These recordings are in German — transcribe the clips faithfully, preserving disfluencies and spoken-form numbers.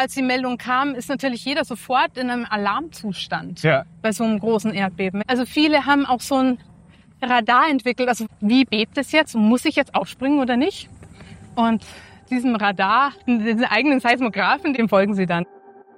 als die Meldung kam, ist natürlich jeder sofort in einem Alarmzustand ja. bei so einem großen Erdbeben. Also viele haben auch so ein Radar entwickelt. Also wie bebt es jetzt? Muss ich jetzt aufspringen oder nicht? Und diesem Radar, diesen eigenen Seismographen, dem folgen sie dann.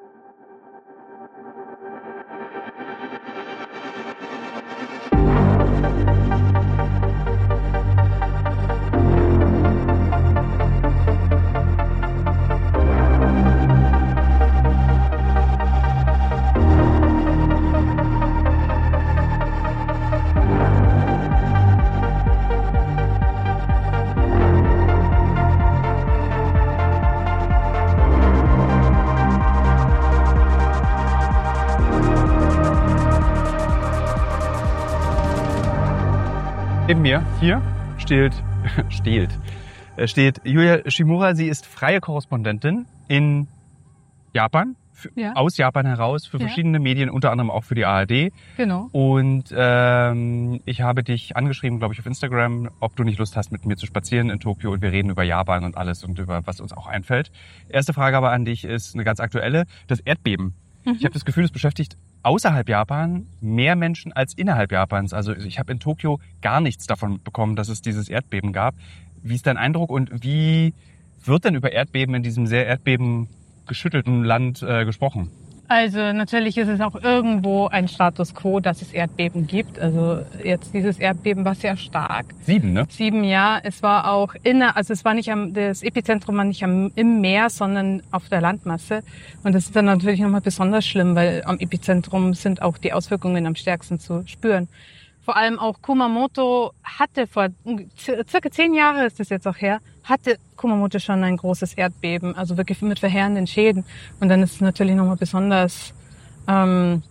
Neben mir hier steht, steht, steht Yuya Shimura. Sie ist freie Korrespondentin in Japan, für, ja. aus Japan heraus, für ja. verschiedene Medien, unter anderem auch für die A R D. Genau. Und ähm, ich habe dich angeschrieben, glaube ich, auf Instagram, ob du nicht Lust hast, mit mir zu spazieren in Tokio. Und wir reden über Japan und alles und über was uns auch einfällt. Erste Frage aber an dich ist eine ganz aktuelle. Das Erdbeben. Mhm. Ich habe das Gefühl, es beschäftigt außerhalb Japan mehr Menschen als innerhalb Japans. Also ich habe in Tokio gar nichts davon mitbekommen, dass es dieses Erdbeben gab. Wie ist dein Eindruck und wie wird denn über Erdbeben in diesem sehr erdbebengeschüttelten Land äh, gesprochen? Also natürlich ist es auch irgendwo ein Status quo, dass es Erdbeben gibt. Also jetzt dieses Erdbeben war sehr stark. Sieben, ne? Sieben, ja. Es war auch inner, also es war nicht am, das Epizentrum war nicht am, im Meer, sondern auf der Landmasse. Und das ist dann natürlich nochmal besonders schlimm, weil am Epizentrum sind auch die Auswirkungen am stärksten zu spüren. Vor allem auch Kumamoto hatte vor circa zehn Jahre ist das jetzt auch her, hatte Kumamoto schon ein großes Erdbeben, also wirklich mit verheerenden Schäden. Und dann ist es natürlich nochmal besonders ähm,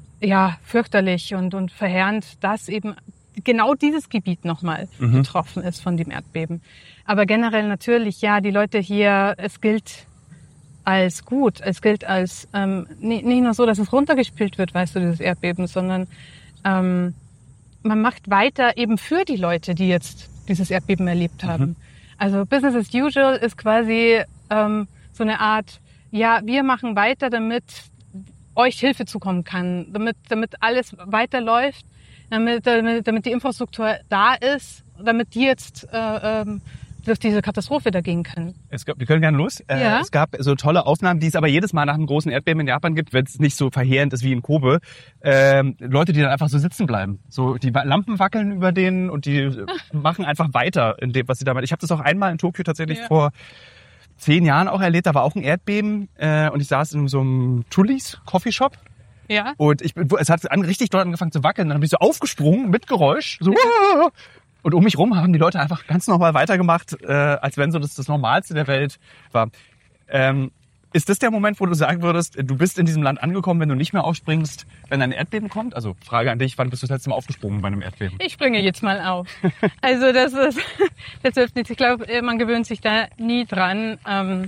ja fürchterlich und und verheerend, dass eben genau dieses Gebiet nochmal mhm. betroffen ist von dem Erdbeben. Aber generell natürlich, ja, die Leute hier, es gilt als gut, es gilt als ähm, nicht, nicht nur so, dass es runtergespielt wird, weißt du, dieses Erdbeben, sondern ähm, man macht weiter eben für die Leute, die jetzt dieses Erdbeben erlebt haben. Mhm. Also Business as usual ist quasi ähm, so eine Art, ja, wir machen weiter, damit euch Hilfe zukommen kann, damit damit alles weiterläuft, damit damit, damit die Infrastruktur da ist, damit die jetzt äh, ähm, durch diese Katastrophe da gehen können. Es gab, wir können gerne los. Äh, ja. Es gab so tolle Aufnahmen, die es aber jedes Mal nach einem großen Erdbeben in Japan gibt, wenn es nicht so verheerend ist wie in Kobe. Ähm, Leute, die dann einfach so sitzen bleiben. So die Lampen wackeln über denen und die machen einfach weiter in dem, was sie da machen. Ich habe das auch einmal in Tokio tatsächlich ja. vor zehn Jahren auch erlebt. Da war auch ein Erdbeben äh, und ich saß in so einem Tullis Coffeeshop. Ja. Und ich, es hat an, richtig dort angefangen zu wackeln. Dann bin ich so aufgesprungen mit Geräusch. So. Ja. Und um mich rum haben die Leute einfach ganz normal weitergemacht, äh, als wenn so das das Normalste der Welt war. Ähm, ist das der Moment, wo du sagen würdest, du bist in diesem Land angekommen, wenn du nicht mehr aufspringst, wenn ein Erdbeben kommt? Also Frage an dich, wann bist du das letzte Mal aufgesprungen bei einem Erdbeben? Ich springe jetzt mal auf. Also das ist, das hilft nicht. Ich glaube, man gewöhnt sich da nie dran. Ähm,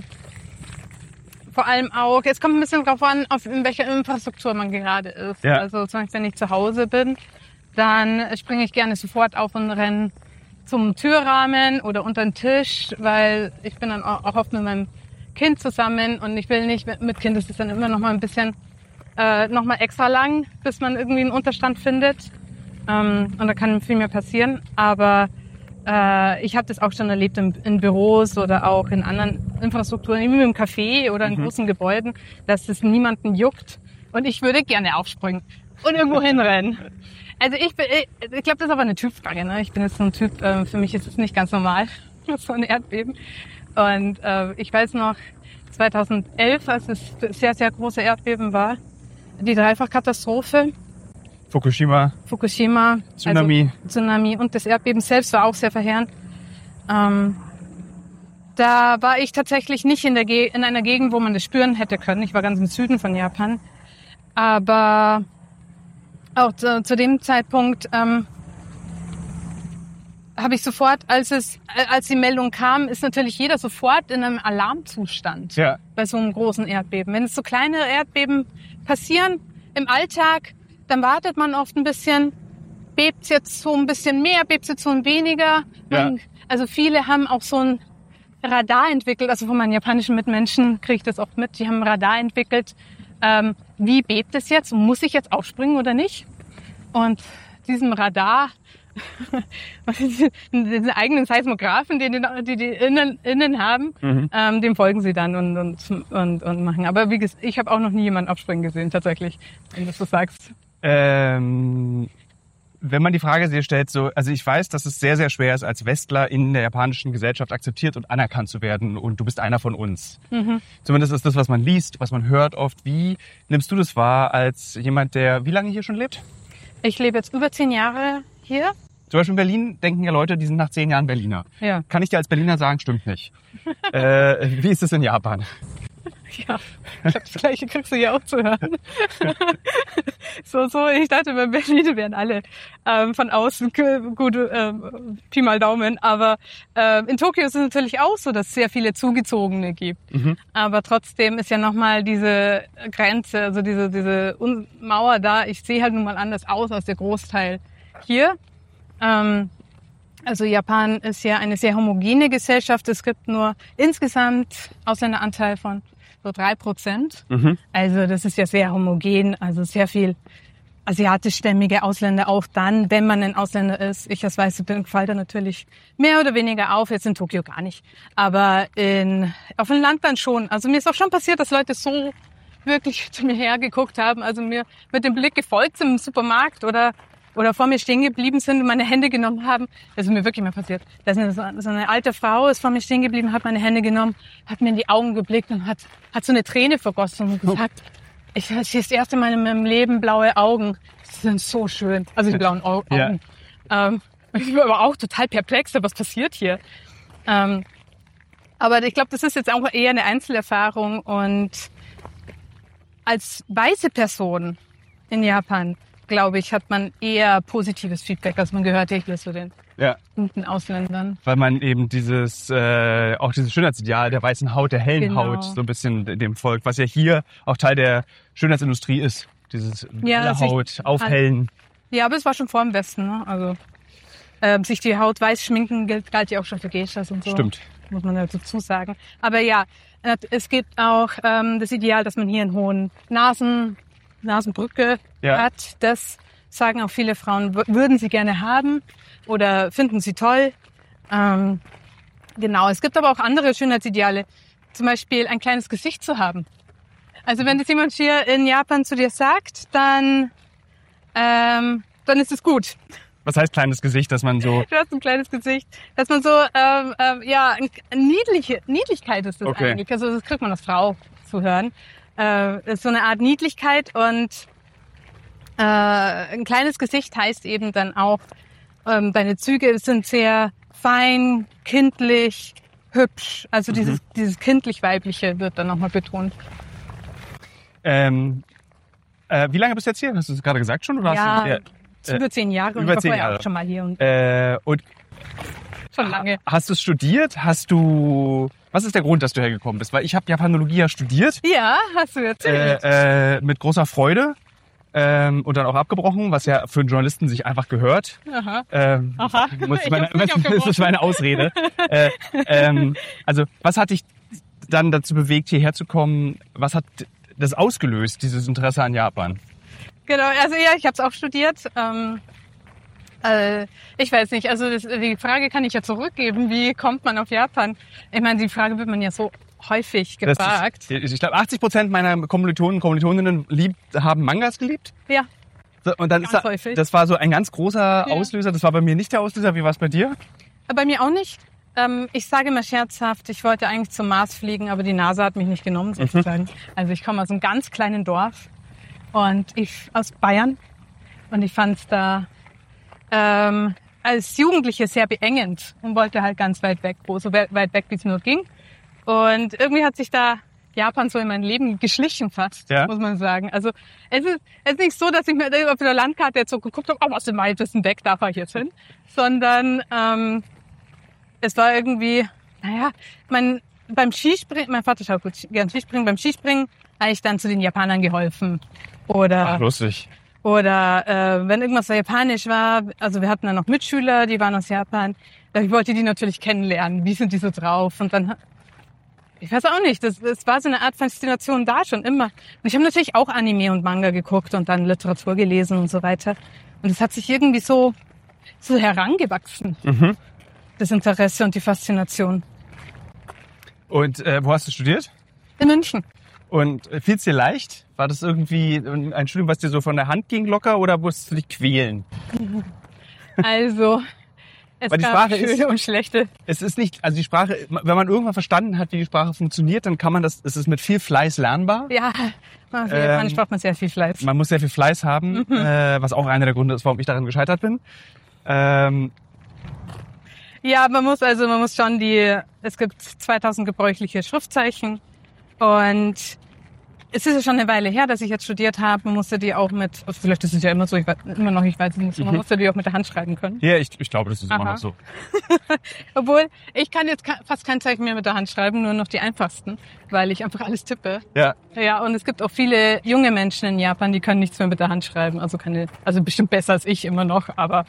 vor allem auch, es kommt ein bisschen drauf an, auf in welcher Infrastruktur man gerade ist. Ja. Also zum Beispiel, wenn ich zu Hause bin, dann springe ich gerne sofort auf und renne zum Türrahmen oder unter den Tisch, weil ich bin dann auch oft mit meinem Kind zusammen und ich will nicht, mit Kind ist es dann immer noch mal ein bisschen, äh, noch mal extra lang, bis man irgendwie einen Unterstand findet. Ähm, und da kann viel mehr passieren. Aber äh, ich habe das auch schon erlebt in, in Büros oder auch in anderen Infrastrukturen, wie im Café oder in mhm. großen Gebäuden, dass es niemanden juckt. Und ich würde gerne aufspringen und irgendwo hinrennen. Also ich bin, ich glaube, das ist aber eine Typfrage. Ne? Ich bin jetzt so ein Typ, äh, für mich ist es nicht ganz normal, so ein Erdbeben. Und äh, ich weiß noch, zweitausendelf, als es sehr, sehr große Erdbeben war, die Dreifachkatastrophe. Fukushima. Fukushima. Tsunami. Also Tsunami und das Erdbeben selbst war auch sehr verheerend. Ähm, da war ich tatsächlich nicht in, der Ge- in einer Gegend, wo man das spüren hätte können. Ich war ganz im Süden von Japan. Aber auch zu, zu dem Zeitpunkt ähm, habe ich sofort, als es, als die Meldung kam, ist natürlich jeder sofort in einem Alarmzustand ja. bei so einem großen Erdbeben. Wenn es so kleine Erdbeben passieren im Alltag, dann wartet man oft ein bisschen, bebt jetzt so ein bisschen mehr, bebt jetzt so ein weniger. Ja. Man, also viele haben auch so ein Radar entwickelt, also von meinen japanischen Mitmenschen kriege ich das oft mit, die haben ein Radar entwickelt, ähm, wie bebt es jetzt, muss ich jetzt aufspringen oder nicht? Und diesem Radar, diesen eigenen Seismographen, den die, die innen, innen haben, mhm. ähm, dem folgen sie dann und, und, und, und machen. Aber wie gesagt, ich habe auch noch nie jemanden aufspringen gesehen, tatsächlich, wenn du das so sagst. Ähm, wenn man die Frage sich stellt, so, also ich weiß, dass es sehr, sehr schwer ist, als Westler in der japanischen Gesellschaft akzeptiert und anerkannt zu werden und du bist einer von uns. Mhm. Zumindest ist das, was man liest, was man hört oft. Wie nimmst du das wahr als jemand, der wie lange hier schon lebt? Ich lebe jetzt über zehn Jahre hier. Zum Beispiel in Berlin denken ja Leute, die sind nach zehn Jahren Berliner. Ja. Kann ich dir als Berliner sagen, stimmt nicht. äh, wie ist es in Japan? Ja, ich glaube, das Gleiche kriegst du hier auch zu hören. so, so, ich dachte, bei Berlin wären alle ähm, von außen gut, ähm, Pi mal Daumen. Aber ähm, in Tokio ist es natürlich auch so, dass es sehr viele Zugezogene gibt. Mhm. Aber trotzdem ist ja nochmal diese Grenze, also diese, diese Mauer da. Ich sehe halt nun mal anders aus als der Großteil hier. Ähm, also Japan ist ja eine sehr homogene Gesellschaft. Es gibt nur insgesamt Ausländeranteil von so drei Prozent. Mhm. Also das ist ja sehr homogen, also sehr viel asiatischstämmige Ausländer auch dann, wenn man ein Ausländer ist. Ich als Weiße bin, fällt da natürlich mehr oder weniger auf, jetzt in Tokio gar nicht. Aber in, auf dem Land dann schon. Also mir ist auch schon passiert, dass Leute so wirklich zu mir hergeguckt haben, also mir mit dem Blick gefolgt sind im Supermarkt oder oder vor mir stehen geblieben sind und meine Hände genommen haben. Das ist mir wirklich mal passiert. Da ist eine, so eine alte Frau, ist vor mir stehen geblieben, hat meine Hände genommen, hat mir in die Augen geblickt und hat, hat so eine Träne vergossen und gesagt, ich sehe das erste Mal in meinem Leben blaue Augen. Die sind so schön. Also die blauen Augen. Ja. Ähm, ich war aber auch total perplex, was passiert hier? Ähm, aber ich glaube, das ist jetzt auch eher eine Einzelerfahrung und als weiße Person in Japan, glaube ich, hat man eher positives Feedback, als man gehört ja hier zu den ja. guten Ausländern. Weil man eben dieses, äh, auch dieses Schönheitsideal der weißen Haut, der hellen genau. Haut, so ein bisschen dem Folgt, was ja hier auch Teil der Schönheitsindustrie ist. Dieses ja, helle Haut, aufhellen. Ja, aber es war schon vor dem Westen, ne? Also äh, sich die Haut weiß schminken gilt, galt ja auch schon für Geishas und so. Stimmt. Muss man dazu sagen. Aber ja, es gibt auch ähm, das Ideal, dass man hier einen hohen Nasen Nasenbrücke ja. hat. Das sagen auch viele Frauen, w- würden sie gerne haben oder finden sie toll. Ähm, genau, es gibt aber auch andere Schönheitsideale. Zum Beispiel ein kleines Gesicht zu haben. Also wenn das jemand hier in Japan zu dir sagt, dann, ähm, dann ist es gut. Was heißt kleines Gesicht, dass man so... Du hast ein kleines Gesicht, dass man so, ähm, ähm, ja, niedliche, Niedlichkeit ist das okay. eigentlich. Also das kriegt man als Frau zu hören. Äh, ist so eine Art Niedlichkeit und äh, ein kleines Gesicht heißt eben dann auch, ähm, deine Züge sind sehr fein, kindlich, hübsch. Also dieses, mhm. dieses kindlich-weibliche wird dann nochmal betont. Ähm, äh, wie lange bist du jetzt hier? Hast du es gerade gesagt schon? Oder ja, hast du, äh, über zehn Jahre. Über und zehn ich war Jahre. Auch schon mal hier. Und, äh, und schon lange. Hast du es studiert? Hast du... Was ist der Grund, dass du hergekommen bist? Weil ich habe Japanologie ja studiert. Ja, hast du erzählt. Äh, äh, mit großer Freude. Ähm, und dann auch abgebrochen, was ja für einen Journalisten sich einfach gehört. Aha. Ähm, Aha. Muss ich meine, das ist meine Ausrede. äh, ähm, also, was hat dich dann dazu bewegt, hierher zu kommen? Was hat das ausgelöst, dieses Interesse an Japan? Genau, also ja, ich habe es auch studiert. Ähm, äh, ich weiß nicht, also das, die Frage kann ich ja zurückgeben, wie kommt man auf Japan? Ich meine, die Frage wird man ja so häufig gefragt. Ist, ich glaube, achtzig Prozent meiner Kommilitonen und Kommilitoninnen liebt, haben Mangas geliebt. Ja. So, und dann ganz ist da, häufig. Das war so ein ganz großer ja. Auslöser. Das war bei mir nicht der Auslöser. Wie war es bei dir? Bei mir auch nicht. Ähm, ich sage immer scherzhaft, ich wollte eigentlich zum Mars fliegen, aber die NASA hat mich nicht genommen, sozusagen. Mhm. Also ich komme aus einem ganz kleinen Dorf und ich aus Bayern und ich fand es da ähm, als Jugendliche sehr beengend und wollte halt ganz weit weg, wo so weit weg, wie es nur ging. Und irgendwie hat sich da Japan so in mein Leben geschlichen fast, ja. muss man sagen. Also es ist, es ist nicht so, dass ich mir auf der Landkarte jetzt so geguckt habe, oh, was ist denn weit, was ist denn weg, da fahre ich jetzt hin. Sondern ähm, es war irgendwie, naja, mein, beim Skispringen, mein Vater schaut gut gern Skispringen, beim Skispringen habe ich dann zu den Japanern geholfen. Oder, ach, lustig. Oder äh, wenn irgendwas so japanisch war, also wir hatten dann noch Mitschüler, die waren aus Japan, Ich wollte die natürlich kennenlernen. Wie sind die so drauf? Und dann, ich weiß auch nicht, das, das war so eine Art Faszination da schon immer. Und ich habe natürlich auch Anime und Manga geguckt und dann Literatur gelesen und so weiter. Und es hat sich irgendwie so, so herangewachsen, mhm. das Interesse und die Faszination. Und äh, wo hast du studiert? In München. Und fiel es dir leicht? War das irgendwie ein Studium, was dir so von der Hand ging locker oder musstest du dich quälen? Also, es Weil die gab Sprache schöne ist, und schlechte. Es ist nicht, also die Sprache, wenn man irgendwann verstanden hat, wie die Sprache funktioniert, dann kann man das, es ist mit viel Fleiß lernbar. Ja, für Japanisch ähm, braucht man sehr viel Fleiß. Man muss sehr viel Fleiß haben, mhm. äh, was auch einer der Gründe ist, warum ich daran gescheitert bin. Ähm, ja, man muss also, man muss schon die, es gibt zweitausend gebräuchliche Schriftzeichen und es ist ja schon eine Weile her, dass ich jetzt studiert habe. Man musste die auch mit, vielleicht ist es ja immer so, ich weiß immer noch, ich weiß es nicht, man musste die auch mit der Hand schreiben können. Ja, ich, ich glaube, das ist Aha. immer noch so. Obwohl, ich kann jetzt fast kein Zeichen mehr mit der Hand schreiben, nur noch die einfachsten, weil ich einfach alles tippe. Ja. Ja, und es gibt auch viele junge Menschen in Japan, die können nichts mehr mit der Hand schreiben. Also keine, also bestimmt besser als ich immer noch, aber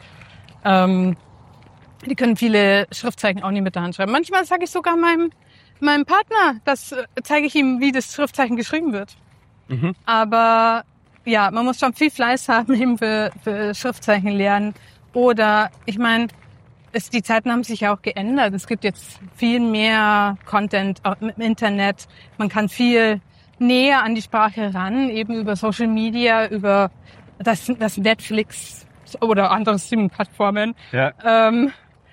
ähm, die können viele Schriftzeichen auch nicht mit der Hand schreiben. Manchmal sage ich sogar meinem meinem Partner, das zeige ich ihm, wie das Schriftzeichen geschrieben wird. Mhm. Aber ja, man muss schon viel Fleiß haben eben für, für Schriftzeichen lernen. Oder ich meine, es, die Zeiten haben sich ja auch geändert. Es gibt jetzt viel mehr Content im Internet. Man kann viel näher an die Sprache ran, eben über Social Media, über das, das Netflix oder andere Streaming-Plattformen. Ja. Ähm,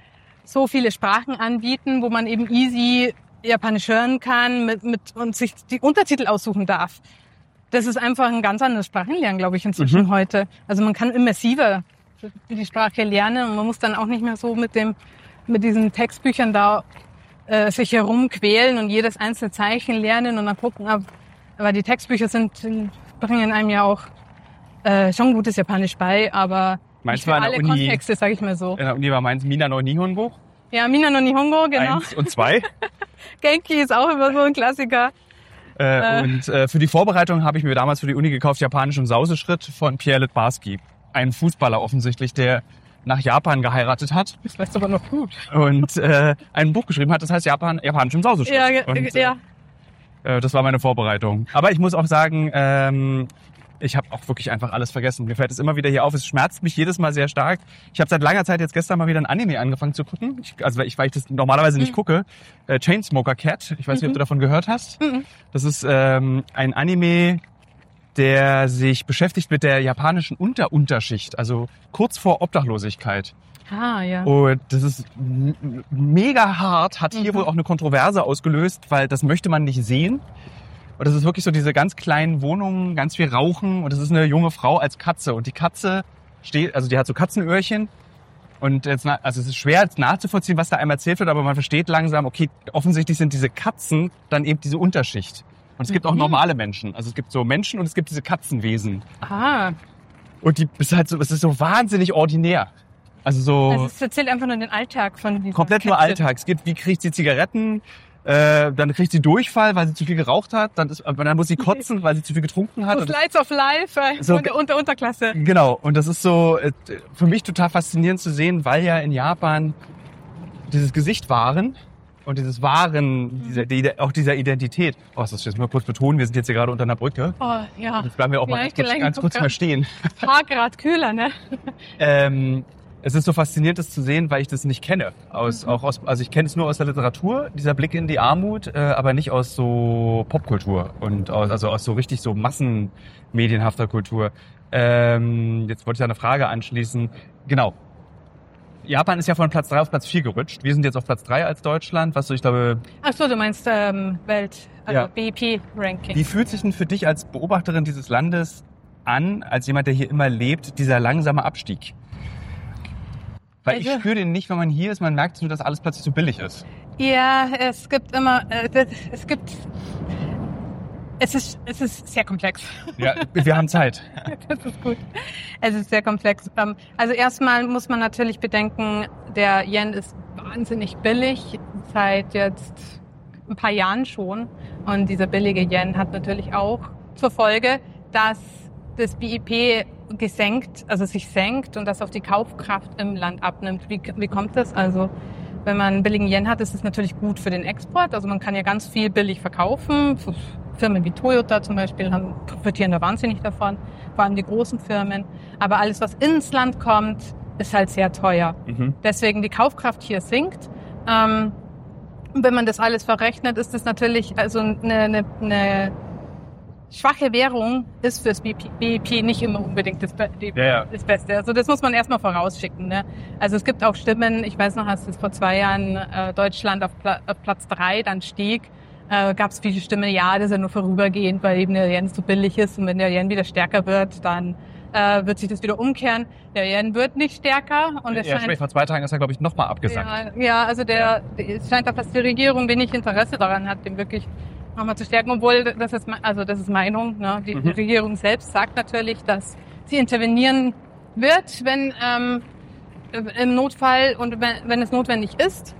so viele Sprachen anbieten, wo man eben easy Japanisch hören kann mit, mit, und sich die Untertitel aussuchen darf. Das ist einfach ein ganz anderes Sprachenlernen, glaube ich, inzwischen mhm. heute. Also man kann immersiver die Sprache lernen und man muss dann auch nicht mehr so mit dem mit diesen Textbüchern da äh, sich herumquälen und jedes einzelne Zeichen lernen und dann gucken, aber die Textbücher sind bringen einem ja auch äh, schon gutes Japanisch bei, aber Meins nicht für alle Uni, Kontexte, sage ich mal so. In der Uni war meins Mina no Nihongo. Ja, Mina no Nihongo, genau. Eins und zwei. Genki ist auch immer so ein Klassiker. Äh, äh. Und äh, für die Vorbereitung habe ich mir damals für die Uni gekauft Japanisch im Sauseschritt von Pierre Littbarski. Ein Fußballer offensichtlich, der nach Japan geheiratet hat. Das weißt du aber noch gut. Und äh, ein Buch geschrieben hat, das heißt Japan, Japanisch im Sauseschritt. Ja, und, ja. Äh, das war meine Vorbereitung. Aber ich muss auch sagen, ähm, ich habe auch wirklich einfach alles vergessen. Mir fällt es immer wieder hier auf. Es schmerzt mich jedes Mal sehr stark. Ich habe seit langer Zeit jetzt gestern mal wieder ein Anime angefangen zu gucken. Ich, also ich, weil ich das normalerweise nicht mhm. gucke. Äh, Chainsmoker Cat. Ich weiß nicht, mhm. ob du davon gehört hast. Mhm. Das ist ähm, ein Anime, der sich beschäftigt mit der japanischen Unterunterschicht. Also kurz vor Obdachlosigkeit. Ah, ja. Und das ist m- mega hart. Hat hier mhm. wohl auch eine Kontroverse ausgelöst, weil das möchte man nicht sehen. Und das ist wirklich so diese ganz kleinen Wohnungen, ganz viel Rauchen. Und das ist eine junge Frau als Katze. Und die Katze steht, also die hat so Katzenöhrchen. Und jetzt, also es ist schwer jetzt nachzuvollziehen, was da einem erzählt wird, aber man versteht langsam, okay, offensichtlich sind diese Katzen dann eben diese Unterschicht. Und es gibt auch normale Menschen. Also es gibt so Menschen und es gibt diese Katzenwesen. Aha. Und die ist halt so, es ist so wahnsinnig ordinär. Also so. Also es erzählt einfach nur den Alltag von dieser komplett Katze. Nur Alltag. Es gibt, wie kriegt sie Zigaretten? Äh, dann kriegt sie Durchfall, weil sie zu viel geraucht hat. Dann, ist, dann muss sie kotzen, weil sie zu viel getrunken hat. So Slides of Life äh, so, von der Unter Unterklasse. Genau. Und das ist so äh, für mich total faszinierend zu sehen, weil ja in Japan dieses Gesicht wahren und dieses Wahren, dieser, die, auch dieser Identität. Oh, das ist jetzt mal kurz betonen. Wir sind jetzt hier gerade unter einer Brücke. Oh, ja. Jetzt bleiben wir auch mal ganz kurz, ganz kurz mal stehen. Ein paar Grad kühler, ne? ähm, Es ist so faszinierend, das zu sehen, weil ich das nicht kenne. Aus, mhm. auch aus, also ich kenne es nur aus der Literatur, dieser Blick in die Armut, äh, aber nicht aus so Popkultur und aus, also aus so richtig so massenmedienhafter Kultur. Ähm, jetzt wollte ich da eine Frage anschließen. Genau. Japan ist ja von Platz drei auf Platz vier gerutscht. Wir sind jetzt auf Platz drei als Deutschland, was so, ich glaube... Ach so, du meinst ähm, Welt, also ja. B I P-Ranking. Wie fühlt sich denn für dich als Beobachterin dieses Landes an, als jemand, der hier immer lebt, dieser langsame Abstieg? Weil ich spüre den nicht, wenn man hier ist, man merkt nur, dass alles plötzlich so billig ist. Ja, es gibt immer, äh, es gibt, es ist, es ist sehr komplex. Ja, wir haben Zeit. Das ist gut. Es ist sehr komplex. Also erstmal muss man natürlich bedenken, der Yen ist wahnsinnig billig, seit jetzt ein paar Jahren schon. Und dieser billige Yen hat natürlich auch zur Folge, dass das B I P gesenkt, also sich senkt und das auf die Kaufkraft im Land abnimmt. Wie, wie kommt das? Also wenn man einen billigen Yen hat, ist es natürlich gut für den Export. Also man kann ja ganz viel billig verkaufen. Firmen wie Toyota zum Beispiel haben, profitieren da wahnsinnig davon, vor allem die großen Firmen. Aber alles, was ins Land kommt, ist halt sehr teuer. Mhm. Deswegen die Kaufkraft hier sinkt. Ähm, wenn man das alles verrechnet, ist das natürlich also eine, eine, eine schwache Währung ist fürs B I P nicht immer unbedingt das, die, ja, ja. das Beste. Also das muss man erstmal vorausschicken. Ne? Also es gibt auch Stimmen, ich weiß noch, als es vor zwei Jahren äh, Deutschland auf, Pla- auf Platz drei dann stieg, äh, gab es viele Stimmen, ja, das ist ja nur vorübergehend, weil eben der Yen so billig ist und wenn der Yen wieder stärker wird, dann äh, wird sich das wieder umkehren. Der Yen wird nicht stärker. Und es ja, scheint, vor zwei Tagen ist er, glaube ich, nochmal abgesagt. Ja, ja, also der, es scheint auch, dass die Regierung wenig Interesse daran hat, den wirklich nochmal zu stärken, obwohl das ist, also das ist Meinung. Ne? Die mhm. Regierung selbst sagt natürlich, dass sie intervenieren wird, wenn ähm, im Notfall und wenn, wenn es notwendig ist,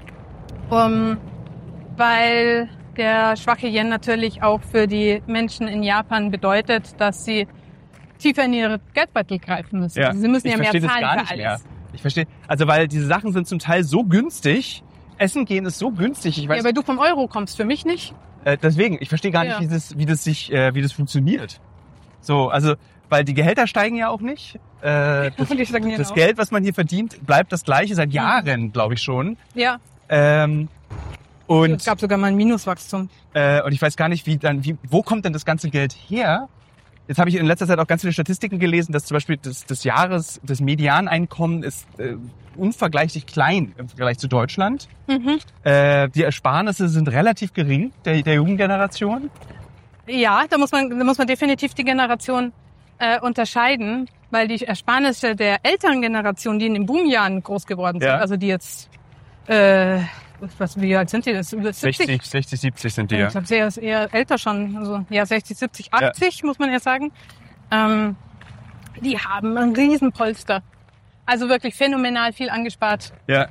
um, weil der schwache Yen natürlich auch für die Menschen in Japan bedeutet, dass sie tiefer in ihre Geldbeutel greifen müssen. Ja, also sie müssen ja mehr zahlen gar nicht für alles. Mehr. Ich verstehe, also weil diese Sachen sind zum Teil so günstig, Essen gehen ist so günstig. Ich weiß, ja, weil du vom Euro kommst, für mich nicht. Äh, deswegen, ich verstehe gar ja. nicht, wie das, wie das sich, äh, wie das funktioniert. So, also, weil die Gehälter steigen ja auch nicht. Äh, das das auch. Geld, was man hier verdient, bleibt das gleiche seit Jahren, glaube ich schon. Ja. Ähm, und es gab sogar mal ein Minuswachstum. Äh, und ich weiß gar nicht, wie dann, wie, wo kommt denn das ganze Geld her? Jetzt habe ich in letzter Zeit auch ganz viele Statistiken gelesen, dass zum Beispiel das, das Jahres, das Medianeinkommen ist äh, unvergleichlich klein im Vergleich zu Deutschland. Mhm. Äh, die Ersparnisse sind relativ gering der, der Jugendgeneration. Ja, da muss man, da muss man definitiv die Generation äh, unterscheiden, weil die Ersparnisse der älteren Generation, die in den Boomjahren groß geworden sind, ja. also die jetzt, äh, was, wie alt sind die? Das sechzig, sechzig, siebzig sind die, ja. Ich glaube, sie ist eher älter schon, also ja, sechzig, siebzig, achtzig, ja. muss man ja sagen. Ähm, die haben ein Riesenpolster. Also wirklich phänomenal viel angespart. Ja.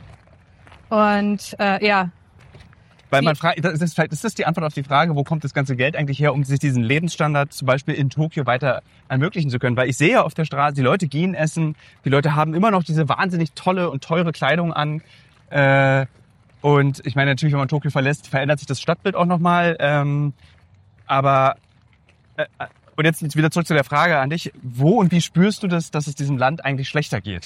Und äh, ja. Weil man fragt, das ist, vielleicht ist das die Antwort auf die Frage, wo kommt das ganze Geld eigentlich her, um sich diesen Lebensstandard zum Beispiel in Tokio weiter ermöglichen zu können. Weil ich sehe ja auf der Straße, die Leute gehen essen, die Leute haben immer noch diese wahnsinnig tolle und teure Kleidung an. Äh, und ich meine natürlich, wenn man Tokio verlässt, verändert sich das Stadtbild auch nochmal. Ähm, aber äh, und jetzt wieder zurück zu der Frage an dich. Wo und wie spürst du das, dass es diesem Land eigentlich schlechter geht?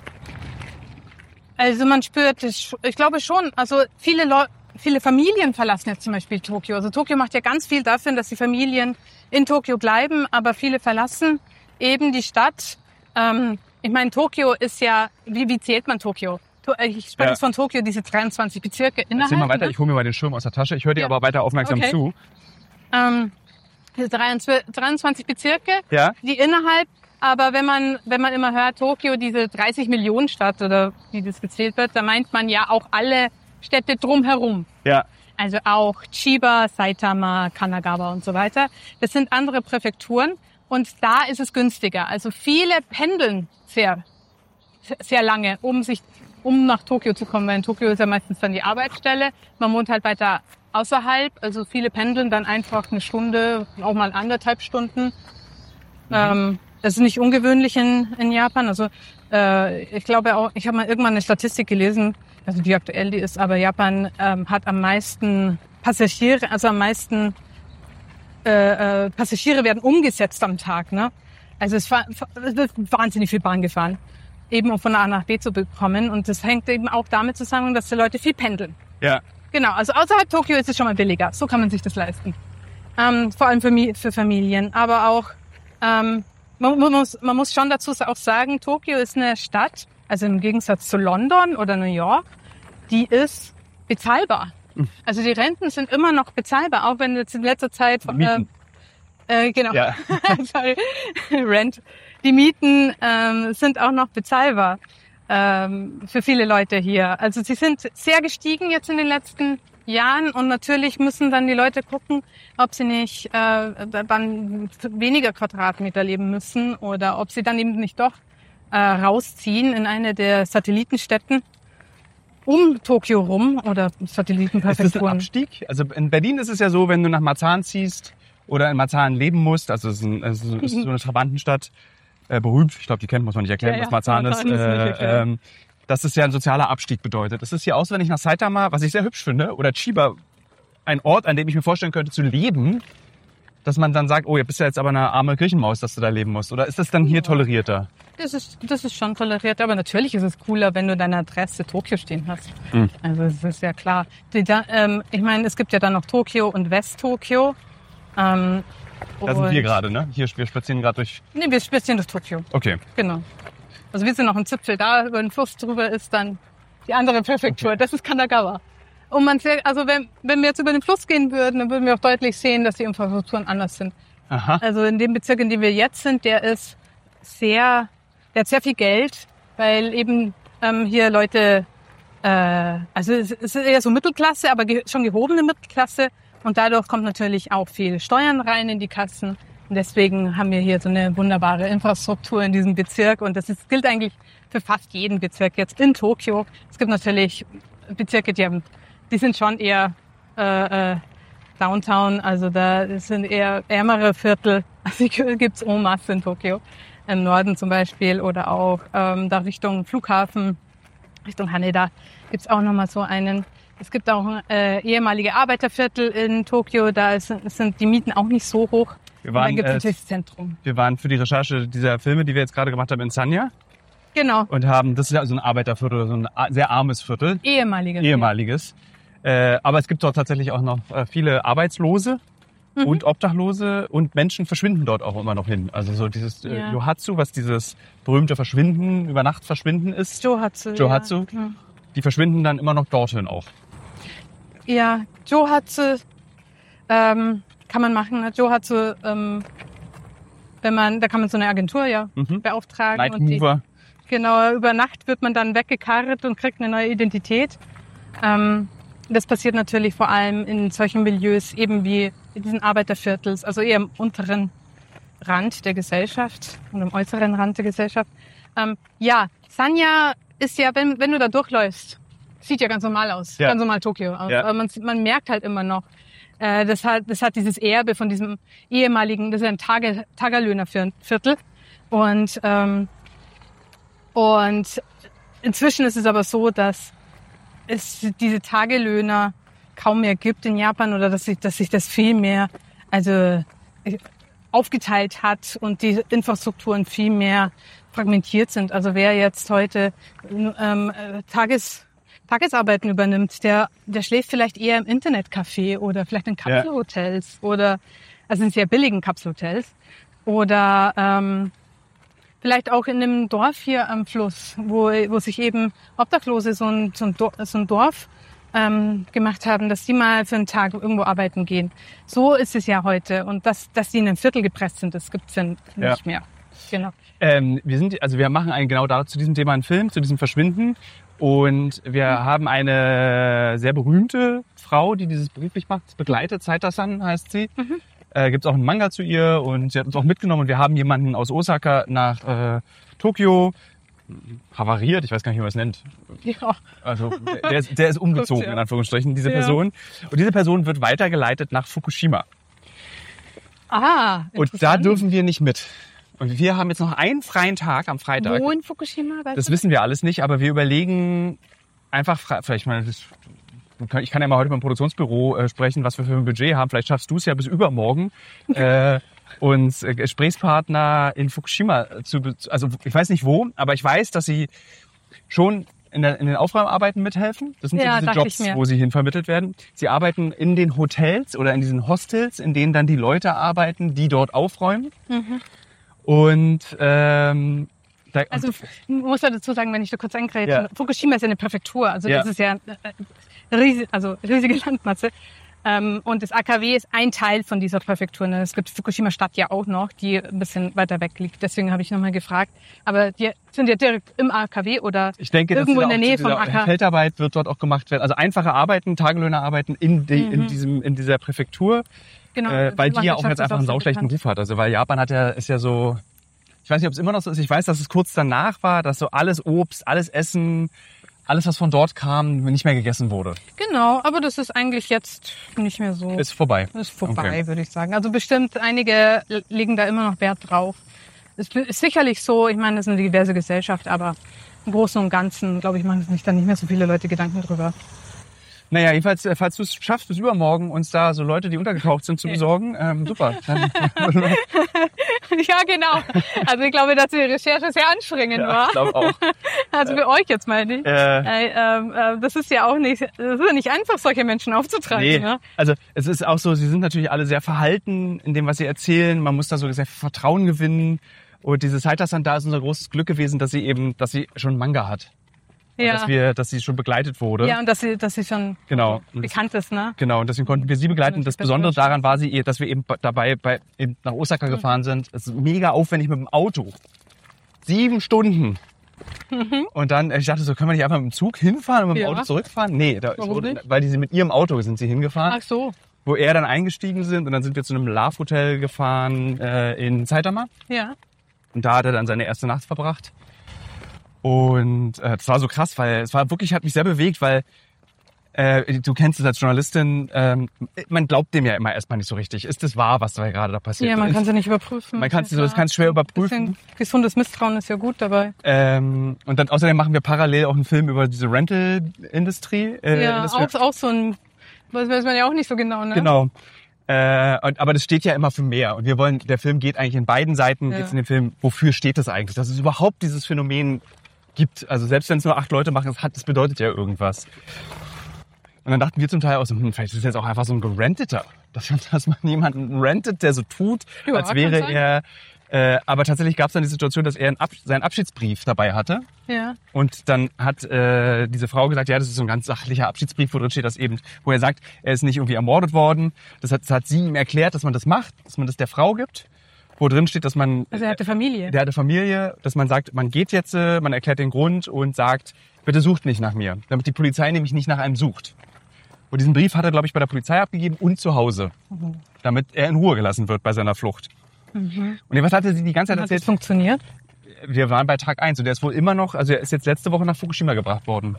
Also man spürt es, ich glaube schon, also viele Leute, viele Familien verlassen jetzt zum Beispiel Tokio. Also Tokio macht ja ganz viel dafür, dass die Familien in Tokio bleiben, aber viele verlassen eben die Stadt. Ähm, ich meine, Tokio ist ja, wie, wie zählt man Tokio? Ich spreche ja. jetzt von Tokio, diese dreiundzwanzig Bezirke innerhalb. Erzähl mal weiter, ich hole mir mal den Schirm aus der Tasche. Ich höre dir ja. aber weiter aufmerksam okay. zu. Ähm, dreiundzwanzig Bezirke, ja. die innerhalb, aber wenn man wenn man immer hört, Tokio, diese dreißig Millionen Stadt oder wie das gezählt wird, da meint man ja auch alle Städte drumherum. Ja. Also auch Chiba, Saitama, Kanagawa und so weiter. Das sind andere Präfekturen und da ist es günstiger. Also viele pendeln sehr, sehr lange, um sich, um nach Tokio zu kommen. Weil in Tokio ist ja meistens dann die Arbeitsstelle. Man wohnt halt weiter außerhalb. Also viele pendeln dann einfach eine Stunde, auch mal anderthalb Stunden. Mhm. Ähm, das ist nicht ungewöhnlich in, in Japan. Also äh, ich glaube auch, ich habe mal irgendwann eine Statistik gelesen, also wie aktuell die ist, aber Japan ähm, hat am meisten Passagiere, also am meisten äh, äh, Passagiere werden umgesetzt am Tag. Ne? Also es, fahr, es wird wahnsinnig viel Bahn gefahren, eben um von A nach B zu bekommen. Und das hängt eben auch damit zusammen, dass die Leute viel pendeln. Ja. Genau, also außerhalb Tokio ist es schon mal billiger. So kann man sich das leisten. Ähm, vor allem für, für Familien. Aber auch, ähm, man, man, muss, man muss schon dazu auch sagen, Tokio ist eine Stadt, also im Gegensatz zu London oder New York, die ist bezahlbar. Also die Renten sind immer noch bezahlbar, auch wenn jetzt in letzter Zeit... Mieten. Äh, äh, genau, ja. Sorry. Rent. Die Mieten ähm, sind auch noch bezahlbar ähm, für viele Leute hier. Also sie sind sehr gestiegen jetzt in den letzten Jahren und natürlich müssen dann die Leute gucken, ob sie nicht äh, dann weniger Quadratmeter leben müssen oder ob sie dann eben nicht doch äh, rausziehen in eine der Satellitenstädten um Tokio rum oder Satellitenpräfekturen. Ist das ein Abstieg? Also in Berlin ist es ja so, wenn du nach Marzahn ziehst oder in Marzahn leben musst, also es ist, ein, es ist so eine Trabantenstadt, äh, berühmt, ich glaube, die kennt, muss man nicht erklären, Ja, was ja, Marzahn ist, Marzahn ist nicht äh, erklären. ähm, dass es ja ein sozialer Abstieg bedeutet. Das ist hier auswendig nach Saitama, was ich sehr hübsch finde, oder Chiba, ein Ort, an dem ich mir vorstellen könnte zu leben, dass man dann sagt, oh, du bist ja jetzt aber eine arme Kirchenmaus, dass du da leben musst. Oder ist das dann hier Ja. tolerierter? Das ist, das ist schon toleriert, aber natürlich ist es cooler, wenn du deine Adresse Tokio stehen hast. Mhm. Also es ist ja klar. Die, da, ähm, ich meine, es gibt ja dann noch Tokio und West-Tokio. Ähm, Da sind wir gerade, ne? Hier, wir spazieren gerade durch... Nee, wir spazieren durch Tokio. Okay. Genau. Also wir sind noch ein Zipfel da, über den Fluss drüber ist dann die andere Präfektur. Das ist Kanagawa. Und man sieht, also wenn, wenn wir jetzt über den Fluss gehen würden, dann würden wir auch deutlich sehen, dass die Infrastrukturen anders sind. Aha. Also in dem Bezirk, in dem wir jetzt sind, der ist sehr, der hat sehr viel Geld, weil eben ähm, hier Leute, äh, also es ist eher so Mittelklasse, aber ge- schon gehobene Mittelklasse. Und dadurch kommt natürlich auch viel Steuern rein in die Kassen. Und deswegen haben wir hier so eine wunderbare Infrastruktur in diesem Bezirk. Und das ist, gilt eigentlich für fast jeden Bezirk jetzt in Tokio. Es gibt natürlich Bezirke, die haben, die sind schon eher äh, äh, Downtown, also da sind eher ärmere Viertel. Also hier gibt's en masse in Tokio, im Norden zum Beispiel, oder auch ähm, da Richtung Flughafen, Richtung Haneda gibt's auch nochmal so einen. Es gibt auch äh, ehemalige Arbeiterviertel in Tokio, da sind, sind die Mieten auch nicht so hoch. Wir Und dann waren, gibt's äh, natürlich das Zentrum. wir waren für die Recherche dieser Filme, die wir jetzt gerade gemacht haben, in Sanya Genau, und haben, das ist ja so ein Arbeiterviertel, so ein a- sehr armes Viertel, ehemalige. ehemaliges. Äh, aber es gibt dort tatsächlich auch noch äh, viele Arbeitslose Mhm. und Obdachlose und Menschen verschwinden dort auch immer noch hin. Also so dieses äh, Ja. Yohatsu, was dieses berühmte Verschwinden, über Nacht verschwinden ist, Johatsu. Johatsu. Ja. Hm. die verschwinden dann immer noch dorthin auch. Ja, Johatsu ähm, kann man machen. Ne? Johatsu, ähm, wenn man, da kann man so eine Agentur ja Mhm. beauftragen. Night und die, Mover. genau, über Nacht wird man dann weggekarrt und kriegt eine neue Identität. Ähm, das passiert natürlich vor allem in solchen Milieus, eben wie in diesen Arbeiterviertels, also eher im unteren Rand der Gesellschaft und im äußeren Rand der Gesellschaft. Ähm, ja, Sanya ist ja, wenn, wenn du da durchläufst, sieht ja ganz normal aus, Ja. ganz normal Tokio aus. Ja. Aber man, man merkt halt immer noch, äh, das hat, das hat dieses Erbe von diesem ehemaligen, das ist ein Tage, Tagelöhnerviertel. Und, ähm, und inzwischen ist es aber so, dass es diese Tagelöhner kaum mehr gibt in Japan oder dass sich, dass sich das viel mehr, also äh, aufgeteilt hat und die Infrastrukturen viel mehr fragmentiert sind. Also wer jetzt heute ähm, äh, Tages, Tagesarbeiten übernimmt, der, der schläft vielleicht eher im Internetcafé oder vielleicht in Kapselhotels oder also in sehr billigen Kapselhotels oder ähm, vielleicht auch in einem Dorf hier am Fluss, wo, wo sich eben Obdachlose so ein, so ein, Dorf, so ein Dorf ähm, gemacht haben, dass die mal für einen Tag irgendwo arbeiten gehen. So ist es ja heute. Und dass, dass die in ein Viertel gepresst sind, das gibt's ja nicht Ja. mehr. Genau. Ähm, wir sind, also wir machen einen, genau da, zu diesem Thema einen Film, zu diesem Verschwinden. Und wir Mhm. haben eine sehr berühmte Frau, die dieses beruflich macht, begleitet. Saita-san heißt sie. Mhm. Äh, Gibt es auch einen Manga zu ihr und sie hat uns auch mitgenommen. Und wir haben jemanden aus Osaka nach äh, Tokio havariert. Ich weiß gar nicht, wie man es nennt. Ja. Also der ist, der ist umgezogen, Gut, ja. in Anführungsstrichen, diese Ja. Person. Und diese Person wird weitergeleitet nach Fukushima. Ah, Und da interessant. dürfen wir nicht mit. Und wir haben jetzt noch einen freien Tag am Freitag. Wo in Fukushima? Weißt Das du? wissen wir alles nicht, aber wir überlegen einfach, fra- vielleicht mal, das, ich kann ja mal heute beim Produktionsbüro äh, sprechen, was wir für ein Budget haben. Vielleicht schaffst du es ja bis übermorgen, äh, uns äh, Gesprächspartner in Fukushima zu, be- also ich weiß nicht wo, aber ich weiß, dass sie schon in, der, in den Aufräumarbeiten mithelfen. Das sind Ja, so diese dachte Jobs, ich mir. wo sie hinvermittelt werden. Sie arbeiten in den Hotels oder in diesen Hostels, in denen dann die Leute arbeiten, die dort aufräumen. Mhm. Und ähm, da, Also ich muss ja dazu sagen, wenn ich da kurz eingrätsche, Ja. Fukushima ist ja eine Präfektur, also Ja. das ist ja äh, riesig, also riesige Landmasse. Ähm, und das A K W ist ein Teil von dieser Präfektur. Ne? Es gibt Fukushima Stadt ja auch noch, die ein bisschen weiter weg liegt. Deswegen habe ich nochmal gefragt. Aber die sind ja direkt im A K W oder Ich denke, dass irgendwo in diese der Nähe auch, vom diese Acker. Feldarbeit wird dort auch gemacht werden. Also einfache Arbeiten, Tagelöhnerarbeiten in, die, in, Mhm. diesem, in dieser Präfektur, Genau, äh, weil die ja auch Landwirtschaft jetzt ist einfach einen sehr sauschlechten bekannt. Ruf hat. Also weil Japan hat ja, ist ja so, ich weiß nicht, ob es immer noch so ist, ich weiß, dass es kurz danach war, dass so alles Obst, alles Essen, alles, was von dort kam, nicht mehr gegessen wurde. Genau, aber das ist eigentlich jetzt nicht mehr so. Ist vorbei. Ist vorbei, Okay. würde ich sagen. Also bestimmt einige legen da immer noch Wert drauf. es ist sicherlich so, ich meine, das ist eine diverse Gesellschaft, aber im Großen und Ganzen, glaube ich, machen sich da nicht mehr so viele Leute Gedanken drüber. Naja, jedenfalls, falls du es schaffst, bis übermorgen uns da so Leute, die untergetaucht sind, zu besorgen, ähm, super. Dann ja, genau. Also ich glaube, dass die Recherche sehr anstrengend ja, war. Ich glaube auch. Also für äh, euch jetzt meine ich. Äh, äh, äh, das ist ja auch nicht, das ist ja nicht einfach, solche Menschen aufzutreiben. Nee, ne? Also es ist auch so, sie sind natürlich alle sehr verhalten in dem, was sie erzählen. Man muss da so sehr viel Vertrauen gewinnen. Und diese Saita-san, da ist unser großes Glück gewesen, dass sie eben, dass sie schon Manga hat. Ja. Dass wir, dass sie schon begleitet wurde. Ja, und dass sie, dass sie schon genau. bekannt ist, ne? Genau, und deswegen konnten wir sie begleiten. Und das Besondere daran war sie, dass wir eben dabei bei, eben nach Osaka mhm. gefahren sind. Es ist mega aufwendig mit dem Auto. Sieben Stunden. Mhm. Und dann, ich dachte so, können wir nicht einfach mit dem Zug hinfahren und mit dem ja. Auto zurückfahren? Nee, da, wurde, weil die sind mit ihrem Auto sind sie hingefahren. Ach so. Wo er dann eingestiegen sind und dann sind wir zu einem Love Hotel gefahren äh, in Saitama. Ja. Und da hat er dann seine erste Nacht verbracht. Und äh, das war so krass, weil es war wirklich, hat mich sehr bewegt, weil äh, du kennst es als Journalistin, ähm, man glaubt dem ja immer erstmal nicht so richtig. Ist das wahr, was da gerade da passiert? Ja, man kann es ja nicht überprüfen. Man kann es ja, kann's schwer überprüfen. Gesundes Misstrauen ist ja gut dabei. Ähm, und dann außerdem machen wir parallel auch einen Film über diese Rental-Industrie. Äh, ja, auch, auch so ein, das weiß man ja auch nicht so genau, ne? Genau. Äh, und, aber das steht ja immer für mehr. Und wir wollen, der Film geht eigentlich in beiden Seiten, ja. geht's in dem Film, wofür steht das eigentlich? Dass es überhaupt dieses Phänomen gibt. Also selbst wenn es nur acht Leute machen, das, hat, das bedeutet ja irgendwas. Und dann dachten wir zum Teil auch so, hm, vielleicht ist es jetzt auch einfach so ein gerenteter. Dass, dass man jemanden rentet, der so tut, ja, als wäre er... Äh, aber tatsächlich gab es dann die Situation, dass er einen Ab- seinen Abschiedsbrief dabei hatte. Ja. Und dann hat äh, diese Frau gesagt, ja, das ist so ein ganz sachlicher Abschiedsbrief, wo drin steht, dass eben, wo er sagt, er ist nicht irgendwie ermordet worden. Das hat, das hat sie ihm erklärt, dass man das macht, dass man das der Frau gibt. Wo drin steht, dass man... Also er hatte Familie. Der hatte Familie, dass man sagt, man geht jetzt, man erklärt den Grund und sagt, bitte sucht nicht nach mir. Damit die Polizei nämlich nicht nach einem sucht. Und diesen Brief hat er, glaube ich, bei der Polizei abgegeben und zu Hause. Mhm. Damit er in Ruhe gelassen wird bei seiner Flucht. Mhm. Und was hatte sie die ganze Zeit erzählt? Hat das funktioniert? Wir waren bei Tag eins und der ist wohl immer noch, also er ist jetzt letzte Woche nach Fukushima gebracht worden.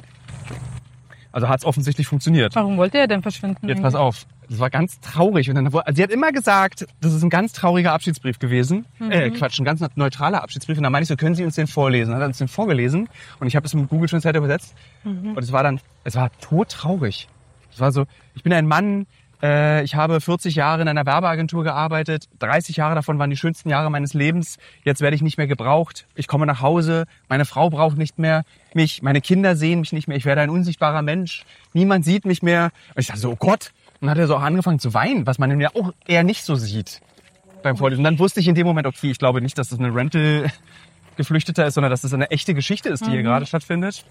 Also hat es offensichtlich funktioniert. Warum wollte er denn verschwinden? Jetzt pass auf, das war ganz traurig. Und dann, also sie hat immer gesagt, das ist ein ganz trauriger Abschiedsbrief gewesen. Mhm. Äh, Quatsch, ein ganz neutraler Abschiedsbrief. Und dann meinte ich so, können Sie uns den vorlesen? Dann hat er uns den vorgelesen und ich habe es mit Google Translate übersetzt. Mhm. Und es war dann, es war todtraurig. Es war so, ich bin ein Mann, äh, ich habe vierzig Jahre in einer Werbeagentur gearbeitet. dreißig Jahre davon waren die schönsten Jahre meines Lebens. Jetzt werde ich nicht mehr gebraucht. Ich komme nach Hause. Meine Frau braucht nicht mehr mich. Meine Kinder sehen mich nicht mehr. Ich werde ein unsichtbarer Mensch. Niemand sieht mich mehr. Und ich dachte so, oh Gott. Und dann hat er so auch angefangen zu weinen, was man ja auch eher nicht so sieht beim Vorlesen. Und dann wusste ich in dem Moment, okay, ich glaube nicht, dass das eine Rental-Geflüchteter ist, sondern dass das eine echte Geschichte ist, die mhm. hier gerade stattfindet.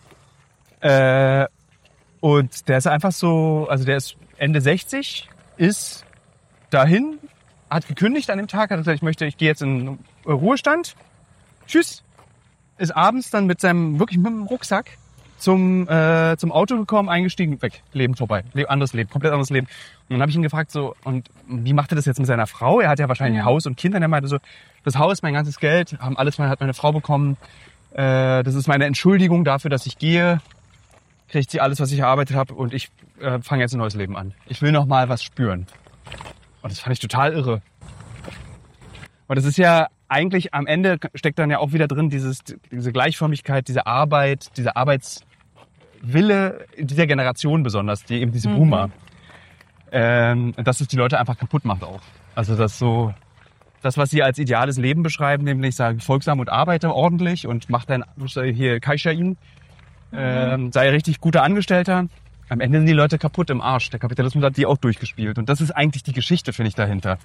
Äh, und der ist einfach so, also der ist Ende sechzig, ist dahin, hat gekündigt an dem Tag, hat gesagt, ich möchte, ich gehe jetzt in Ruhestand. Tschüss. Ist abends dann mit seinem, wirklich mit dem Rucksack zum, äh, zum Auto gekommen, eingestiegen, weg. Leben vorbei. Le- anderes Leben, komplett anderes Leben. Und dann habe ich ihn gefragt, so, und wie macht er das jetzt mit seiner Frau? Er hat ja wahrscheinlich ein Haus und Kinder. Und er meinte so, das Haus, mein ganzes Geld, haben alles, hat meine Frau bekommen. Äh, das ist meine Entschuldigung dafür, dass ich gehe. Kriegt sie alles, was ich erarbeitet habe, und ich äh, fange jetzt ein neues Leben an. Ich will noch mal was spüren. Und das fand ich total irre. Und das ist ja eigentlich, am Ende steckt dann ja auch wieder drin dieses, diese Gleichförmigkeit, diese Arbeit, dieser Arbeitswille dieser Generation besonders, die eben diese Boomer. Mhm. Ähm, dass es die Leute einfach kaputt macht auch. Also das so, das, was sie als ideales Leben beschreiben, nämlich sagen, folgsam und arbeite ordentlich und mach dein, hier Kaishain, ähm, sei richtig guter Angestellter. Am Ende sind die Leute kaputt im Arsch. Der Kapitalismus hat die auch durchgespielt. Und das ist eigentlich die Geschichte, finde ich, dahinter.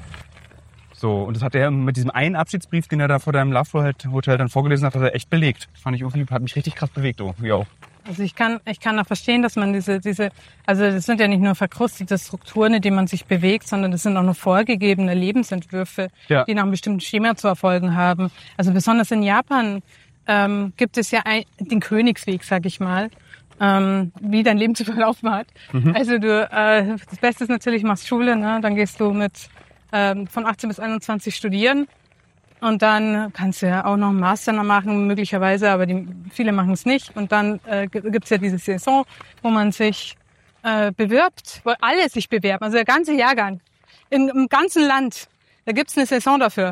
So, und das hat er mit diesem einen Abschiedsbrief, den er da vor deinem Love Hotel dann vorgelesen hat, hat er echt belegt. Das fand ich irgendwie, hat mich richtig krass bewegt, irgendwie auch. Also ich kann, ich kann auch verstehen, dass man diese, diese, also das sind ja nicht nur verkrustete Strukturen, in denen man sich bewegt, sondern das sind auch nur vorgegebene Lebensentwürfe, ja. die nach einem bestimmten Schema zu erfolgen haben. Also besonders in Japan ähm, gibt es ja ein, den Königsweg, sag ich mal, ähm, wie dein Leben zu verlaufen hat. Mhm. Also du, äh, das Beste ist natürlich, machst Schule, ne? Dann gehst du mit ähm, von achtzehn bis einundzwanzig studieren. Und dann kannst du ja auch noch einen Master noch machen, möglicherweise, aber die, viele machen es nicht. Und dann äh, gibt's ja diese Saison, wo man sich äh, bewirbt, wo alle sich bewerben, also der ganze Jahrgang, im, im ganzen Land. Da gibt's eine Saison dafür.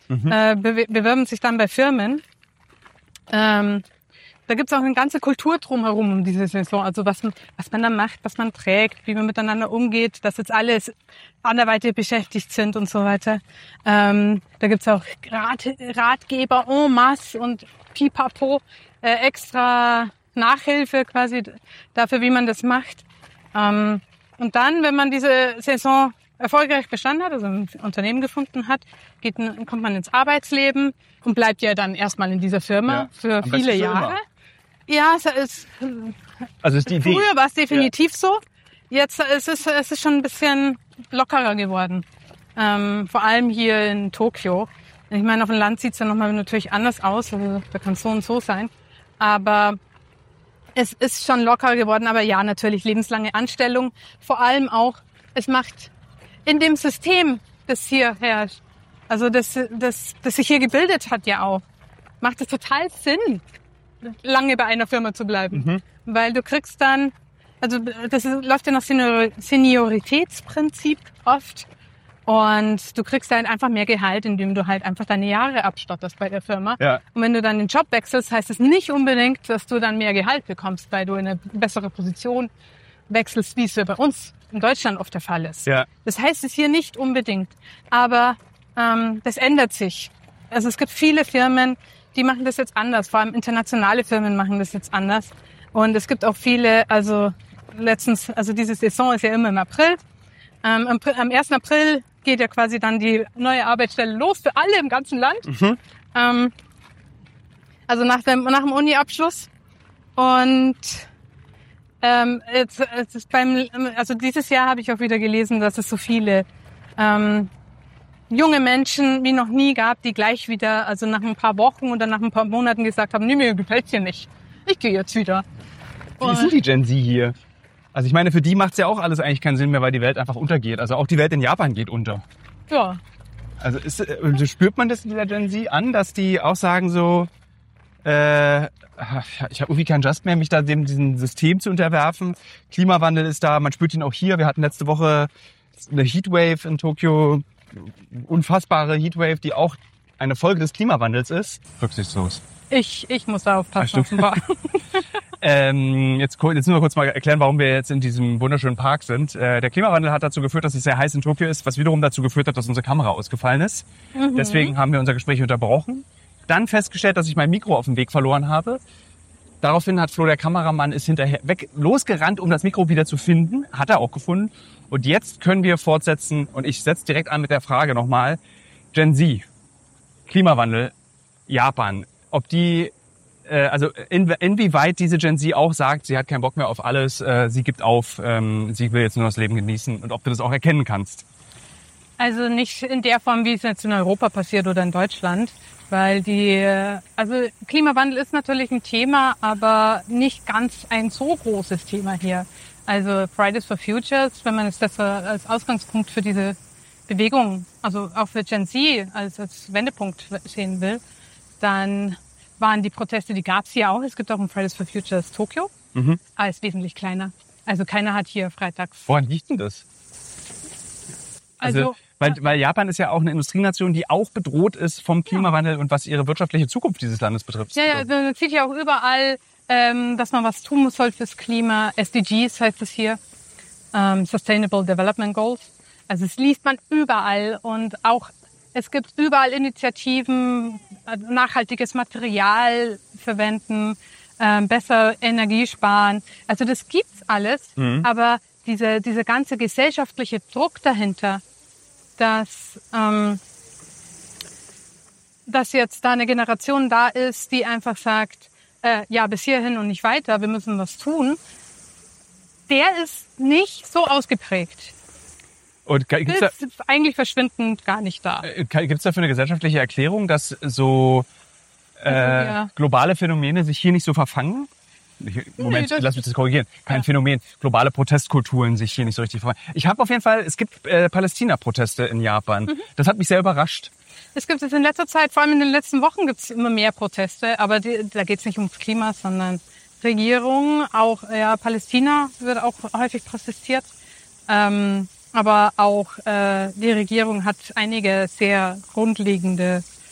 Mhm. äh, be- bewerben sich dann bei Firmen. Ähm, da gibt's auch eine ganze Kultur drumherum um diese Saison. Also was, was man da macht, was man trägt, wie man miteinander umgeht, dass jetzt alles anderweitig beschäftigt sind und so weiter. Ähm, da gibt's auch Rat, Ratgeber en masse und pipapo, äh, extra Nachhilfe quasi dafür, wie man das macht. Ähm, und dann, wenn man diese Saison erfolgreich bestanden hat, also ein Unternehmen gefunden hat, geht, kommt man ins Arbeitsleben und bleibt ja dann erstmal in dieser Firma Ja, für am besten viele für Jahre. immer. Ja, es ist, Also ist die Idee. früher war es definitiv so. Jetzt ist es, es ist schon ein bisschen lockerer geworden. Ähm, vor allem hier in Tokio. Ich meine, auf dem Land sieht es ja nochmal natürlich anders aus. Also da kann es so und so sein. Aber es ist schon lockerer geworden. Aber ja, natürlich lebenslange Anstellung. Vor allem auch, es macht in dem System, das hier herrscht, also das, das, das sich hier gebildet hat ja auch, macht es total Sinn, lange bei einer Firma zu bleiben. Mhm. Weil du kriegst dann, also das ist, läuft ja nach Senior- Senioritätsprinzip oft. Und du kriegst dann einfach mehr Gehalt, indem du halt einfach deine Jahre abstotterst bei der Firma. Ja. Und wenn du dann den Job wechselst, heißt es nicht unbedingt, dass du dann mehr Gehalt bekommst, weil du in eine bessere Position wechselst, wie es ja bei uns in Deutschland oft der Fall ist. Ja. Das heißt es hier nicht unbedingt. Aber ähm, das ändert sich. Also es gibt viele Firmen, die machen das jetzt anders. Vor allem internationale Firmen machen das jetzt anders. Und es gibt auch viele, also letztens, also diese Saison ist ja immer im April. Ähm, am, am ersten April geht ja quasi dann die neue Arbeitsstelle los für alle im ganzen Land. Mhm. Ähm, also nach dem, nach dem Uni-Abschluss. Und ähm, jetzt, es ist beim, also dieses Jahr habe ich auch wieder gelesen, dass es so viele ähm, junge Menschen wie noch nie gab, die gleich wieder, also nach ein paar Wochen oder nach ein paar Monaten gesagt haben, nee, mir gefällt's hier nicht. Ich gehe jetzt wieder. Wie ist denn die Gen Z hier? Also ich meine, für die macht's ja auch alles eigentlich keinen Sinn mehr, weil die Welt einfach untergeht. Also auch die Welt in Japan geht unter. Ja. Also ist, also spürt man das in dieser Gen Z an, dass die auch sagen so, äh, ich habe irgendwie keinen Just mehr, mich da dem diesem System zu unterwerfen. Klimawandel ist da, man spürt ihn auch hier. Wir hatten letzte Woche eine Heatwave in Tokio, unfassbare Heatwave, die auch eine Folge des Klimawandels ist. Rücksichtslos. Ich, ich muss da aufpassen, Ach, offenbar. Ähm, jetzt, jetzt müssen wir kurz mal erklären, warum wir jetzt in diesem wunderschönen Park sind. Äh, der Klimawandel hat dazu geführt, dass es sehr heiß in Tokio ist, was wiederum dazu geführt hat, dass unsere Kamera ausgefallen ist. Mhm. Deswegen haben wir unser Gespräch unterbrochen. Dann festgestellt, dass ich mein Mikro auf dem Weg verloren habe. Daraufhin hat Flo, der Kameramann, ist hinterher weg losgerannt, um das Mikro wieder zu finden. Hat er auch gefunden. Und jetzt können wir fortsetzen. Und ich setze direkt an mit der Frage nochmal. Gen Z, Klimawandel, Japan. Ob die, äh, also in, inwieweit diese Gen Z auch sagt, sie hat keinen Bock mehr auf alles, äh, sie gibt auf, ähm, sie will jetzt nur das Leben genießen. Und ob du das auch erkennen kannst. Also nicht in der Form, wie es jetzt in Europa passiert oder in Deutschland. Weil die, also Klimawandel ist natürlich ein Thema, aber nicht ganz ein so großes Thema hier. Also Fridays for Futures, wenn man es das als Ausgangspunkt für diese Bewegung, also auch für Gen Z als, als Wendepunkt sehen will, dann waren die Proteste, die gab es hier auch. Es gibt auch ein Fridays for Futures Tokio, mhm. aber ist wesentlich kleiner. Also keiner hat hier freitags. Woran liegt denn das? Also, also Weil, weil Japan ist ja auch eine Industrienation, die auch bedroht ist vom Klimawandel ja. und was ihre wirtschaftliche Zukunft dieses Landes betrifft. Ja, ja, also man sieht ja auch überall, ähm, dass man was tun muss soll fürs Klima. S D Gs heißt es hier, ähm, Sustainable Development Goals. Also es liest man überall und auch es gibt überall Initiativen, nachhaltiges Material verwenden, ähm, besser Energie sparen. Also das gibt's alles, mhm. aber diese diese ganze gesellschaftliche Druck dahinter, dass ähm, dass jetzt da eine Generation da ist, die einfach sagt, äh, ja, bis hierhin und nicht weiter, wir müssen was tun, der ist nicht so ausgeprägt. Und gibt's da, ist eigentlich verschwindend gar nicht da. Gibt es dafür eine gesellschaftliche Erklärung, dass so äh, also, ja. globale Phänomene sich hier nicht so verfangen? Moment, nee, lass mich das korrigieren. Kein ja. Phänomen. Globale Protestkulturen sich hier nicht so richtig verfangen. Ich habe auf jeden Fall, es gibt äh, Palästina-Proteste in Japan. Mhm. Das hat mich sehr überrascht. Es gibt es in letzter Zeit, vor allem in den letzten Wochen gibt es immer mehr Proteste. Aber die, da geht es nicht ums Klima, sondern Regierung. Auch ja, Palästina wird auch häufig protestiert. Ähm, aber auch äh, die Regierung hat einige sehr grundlegende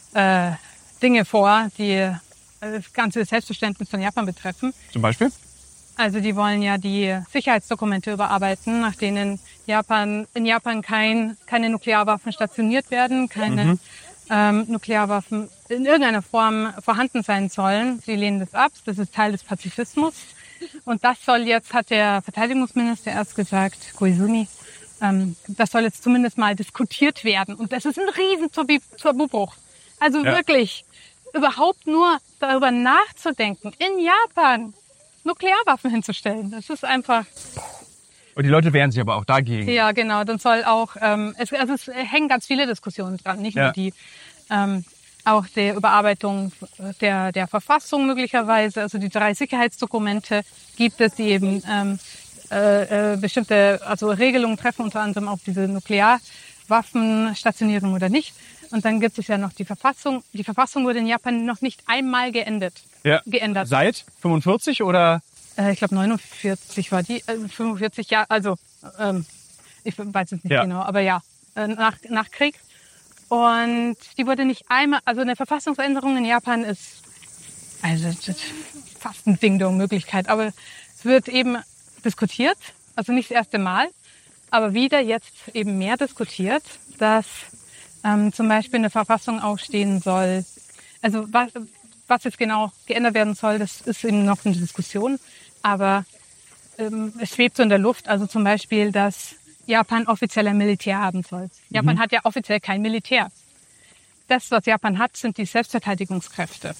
äh, Dinge vor, die äh, das ganze Selbstverständnis von Japan betreffen. Zum Beispiel? Also die wollen ja die Sicherheitsdokumente überarbeiten, nach denen Japan, in Japan kein, keine Nuklearwaffen stationiert werden, keine mhm. ähm, Nuklearwaffen in irgendeiner Form vorhanden sein sollen. Sie lehnen das ab, das ist Teil des Pazifismus. Und das soll jetzt, hat der Verteidigungsminister erst gesagt, Koizumi, ähm, das soll jetzt zumindest mal diskutiert werden. Und das ist ein riesen Tabubruch. Also ja. wirklich, überhaupt nur darüber nachzudenken, in Japan Nuklearwaffen hinzustellen. Das ist einfach... Und die Leute wehren sich aber auch dagegen. Ja, genau. Dann soll auch, ähm, es, also es hängen ganz viele Diskussionen dran, nicht ja. nur die, ähm, auch der Überarbeitung der, der Verfassung möglicherweise. Also die drei Sicherheitsdokumente gibt es, die eben ähm, äh, äh, bestimmte also Regelungen treffen, unter anderem auch diese Nuklearwaffenstationierung oder nicht. Und dann gibt es ja noch die Verfassung. Die Verfassung wurde in Japan noch nicht einmal geändert. Ja. geändert. Seit fünfundvierzig oder? Äh, ich glaube neunundvierzig war die, äh, fünfundvierzig Jahre, also ähm, ich weiß es nicht ja. genau, aber ja, äh, nach, nach Krieg. Und die wurde nicht einmal, also eine Verfassungsänderung in Japan ist, also das ist fast eine Ding-Dong-Möglichkeit, aber es wird eben diskutiert, also nicht das erste Mal, aber wieder jetzt eben mehr diskutiert, dass ähm, zum Beispiel eine Verfassung aufstehen soll, also was, was jetzt genau geändert werden soll, das ist eben noch eine Diskussion, aber ähm, es schwebt so in der Luft, also zum Beispiel, dass Japan offizieller Militär haben soll. Japan mhm. hat ja offiziell kein Militär. Das, was Japan hat, sind die Selbstverteidigungskräfte.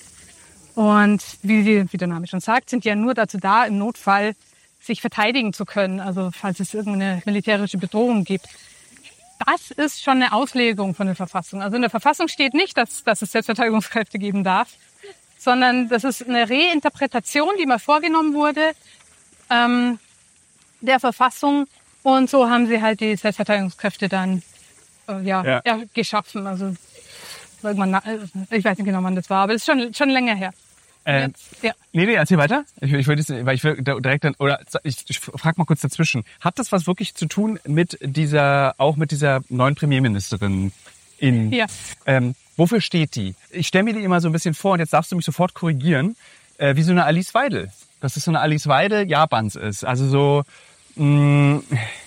Und wie, wie der Name schon sagt, sind ja nur dazu da, im Notfall sich verteidigen zu können, also falls es irgendeine militärische Bedrohung gibt. Das ist schon eine Auslegung von der Verfassung. Also in der Verfassung steht nicht, dass, dass es Selbstverteidigungskräfte geben darf, sondern das ist eine Reinterpretation, die mal vorgenommen wurde, ähm, der Verfassung. Und so haben sie halt die Selbstverteidigungskräfte dann äh, ja, ja. ja geschaffen. Also irgendwann, ich weiß nicht genau, wann das war, aber es ist schon, schon länger her. Äh, Jetzt, ja. Nee, nee, erzähl weiter. Ich, ich will das, weil ich will direkt dann, oder ich, ich frage mal kurz dazwischen. Hat das was wirklich zu tun mit dieser, auch mit dieser neuen Premierministerin in, ja. ähm, wofür steht die? Ich stelle mir die immer so ein bisschen vor, und jetzt darfst du mich sofort korrigieren, äh, wie so eine Alice Weidel. Dass es so eine Alice Weidel Japans ist. Also so, mh,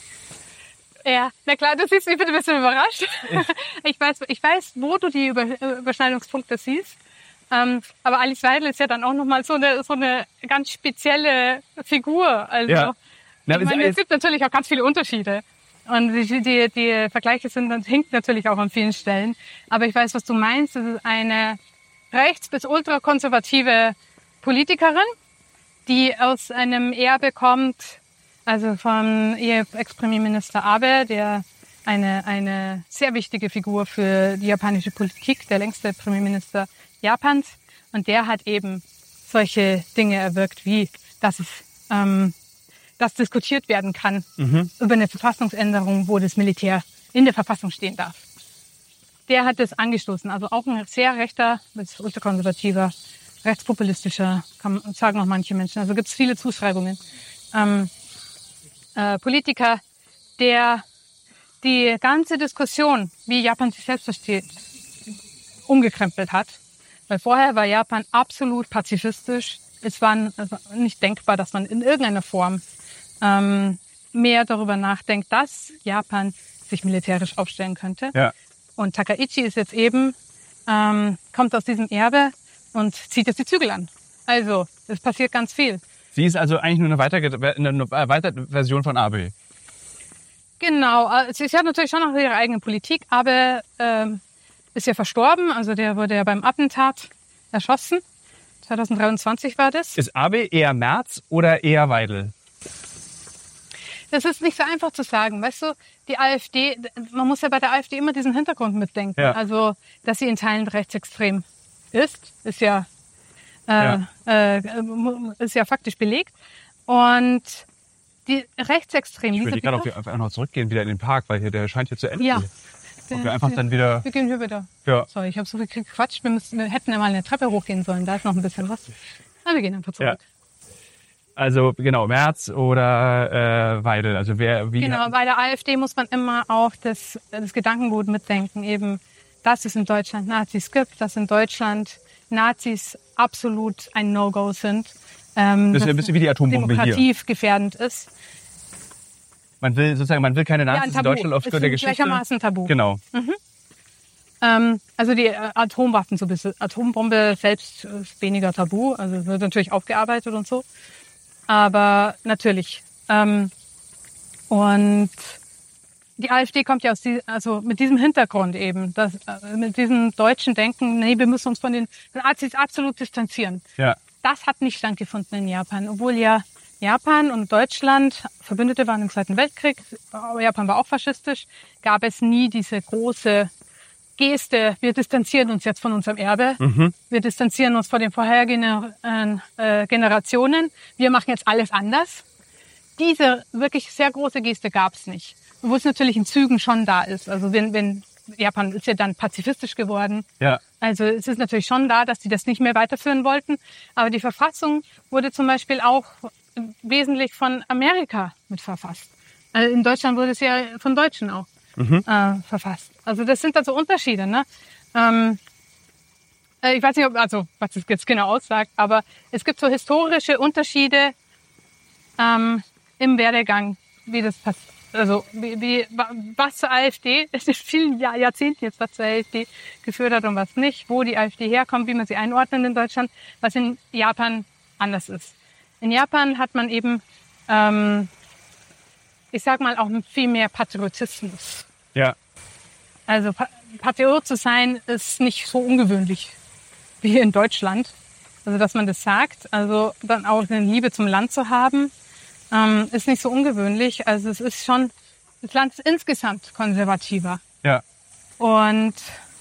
ja, na klar, du siehst mich bitte ein bisschen überrascht. Ich weiß, ich weiß, wo du die Überschneidungspunkte siehst. Ähm, aber Alice Weidel ist ja dann auch nochmal so eine, so eine ganz spezielle Figur. Also, ja. Na, ich meine, es gibt natürlich auch ganz viele Unterschiede. Und die, die, die Vergleiche sind dann hinkt natürlich auch an vielen Stellen. Aber ich weiß, was du meinst. Das ist eine rechts- bis ultrakonservative Politikerin, die aus einem Erbe kommt, also von ihr Ex-Premierminister Abe, der eine, eine sehr wichtige Figur für die japanische Politik, der längste Premierminister Japans. Und der hat eben solche Dinge erwirkt, wie dass es ähm, dass diskutiert werden kann mhm. über eine Verfassungsänderung, wo das Militär in der Verfassung stehen darf. Der hat das angestoßen. Also auch ein sehr rechter, ultrakonservativer, rechtspopulistischer, kann, sagen auch manche Menschen. Also gibt es viele Zuschreibungen. Ähm, äh, Politiker, der die ganze Diskussion, wie Japan sich selbst versteht, umgekrempelt hat. Weil vorher war Japan absolut pazifistisch. Es war nicht denkbar, dass man in irgendeiner Form ähm, mehr darüber nachdenkt, dass Japan sich militärisch aufstellen könnte. Ja. Und Takaichi ist jetzt eben, ähm, kommt aus diesem Erbe und zieht jetzt die Zügel an. Also, es passiert ganz viel. Sie ist also eigentlich nur eine weitere, eine weitere Version von Abe. Genau, sie hat natürlich schon noch ihre eigene Politik, aber ähm, ist ja verstorben. Also der wurde ja beim Attentat erschossen. zwanzig dreiundzwanzig war das. Ist Abe eher Merz oder eher Weidel? Das ist nicht so einfach zu sagen. Weißt du, die AfD, man muss ja bei der AfD immer diesen Hintergrund mitdenken. Ja. Also, dass sie in Teilen rechtsextrem ist, ist ja, äh, ja. Äh, ist ja faktisch belegt. Und die rechtsextremen... Ich würde gerade auf einfach noch zurückgehen, wieder in den Park, weil hier der scheint hier zu enden. Ja. Ob wir einfach dann wieder... Wir gehen hier wieder. Ja. Sorry, ich habe so viel gequatscht. Wir, müssen, wir hätten ja mal eine Treppe hochgehen sollen. Da ist noch ein bisschen was. Aber wir gehen einfach zurück. Ja. Also genau, Merz oder äh, Weidel. Also wer wie Genau, bei der AfD muss man immer auch das, das Gedankengut mitdenken. Eben dass es in Deutschland Nazis gibt, dass in Deutschland Nazis absolut ein No-Go sind. Ähm, das ist ja ein bisschen wie die Atombombe hier. Demokratiefgefährdend ist. Man will sozusagen, man will keine Nazis ja, in Deutschland aufgrund der Geschichte. Gleichermaßen Tabu. Genau. Mhm. Ähm, also die äh, Atomwaffen so ein bisschen. Atombombe selbst ist weniger Tabu. Also wird natürlich aufgearbeitet und so. Aber natürlich. Ähm, und die AfD kommt ja aus die, also mit diesem Hintergrund eben, dass, äh, mit diesem deutschen Denken, nee, wir müssen uns von den Nazis absolut distanzieren. Ja. Das hat nicht stattgefunden in Japan, obwohl ja Japan und Deutschland Verbündete waren im Zweiten Weltkrieg, Japan war auch faschistisch, gab es nie diese große Geste, wir distanzieren uns jetzt von unserem Erbe, mhm. wir distanzieren uns von den vorhergehenden äh, Generationen, wir machen jetzt alles anders. Diese wirklich sehr große Geste gab es nicht. Obwohl es natürlich in Zügen schon da ist. Also wenn, wenn Japan ist ja dann pazifistisch geworden. Ja. Also es ist natürlich schon da, dass die das nicht mehr weiterführen wollten. Aber die Verfassung wurde zum Beispiel auch wesentlich von Amerika mit verfasst. Also in Deutschland wurde es ja von Deutschen auch mhm. äh, verfasst. Also das sind also Unterschiede. Ne? Ähm, ich weiß nicht, ob, also was das jetzt genau aussagt, aber es gibt so historische Unterschiede ähm, im Werdegang, wie das passiert. Also wie, wie, was zur AfD, es ist vielen Jahr, Jahrzehnten jetzt, was zur AfD geführt hat und was nicht, wo die AfD herkommt, wie man sie einordnet in Deutschland, was in Japan anders ist. In Japan hat man eben, ähm, ich sag mal, auch viel mehr Patriotismus. Ja. Also pa- Patriot zu sein ist nicht so ungewöhnlich wie hier in Deutschland. Also dass man das sagt, also dann auch eine Liebe zum Land zu haben. Ähm, ist nicht so ungewöhnlich. Also es ist schon, das Land ist insgesamt konservativer. Ja. Und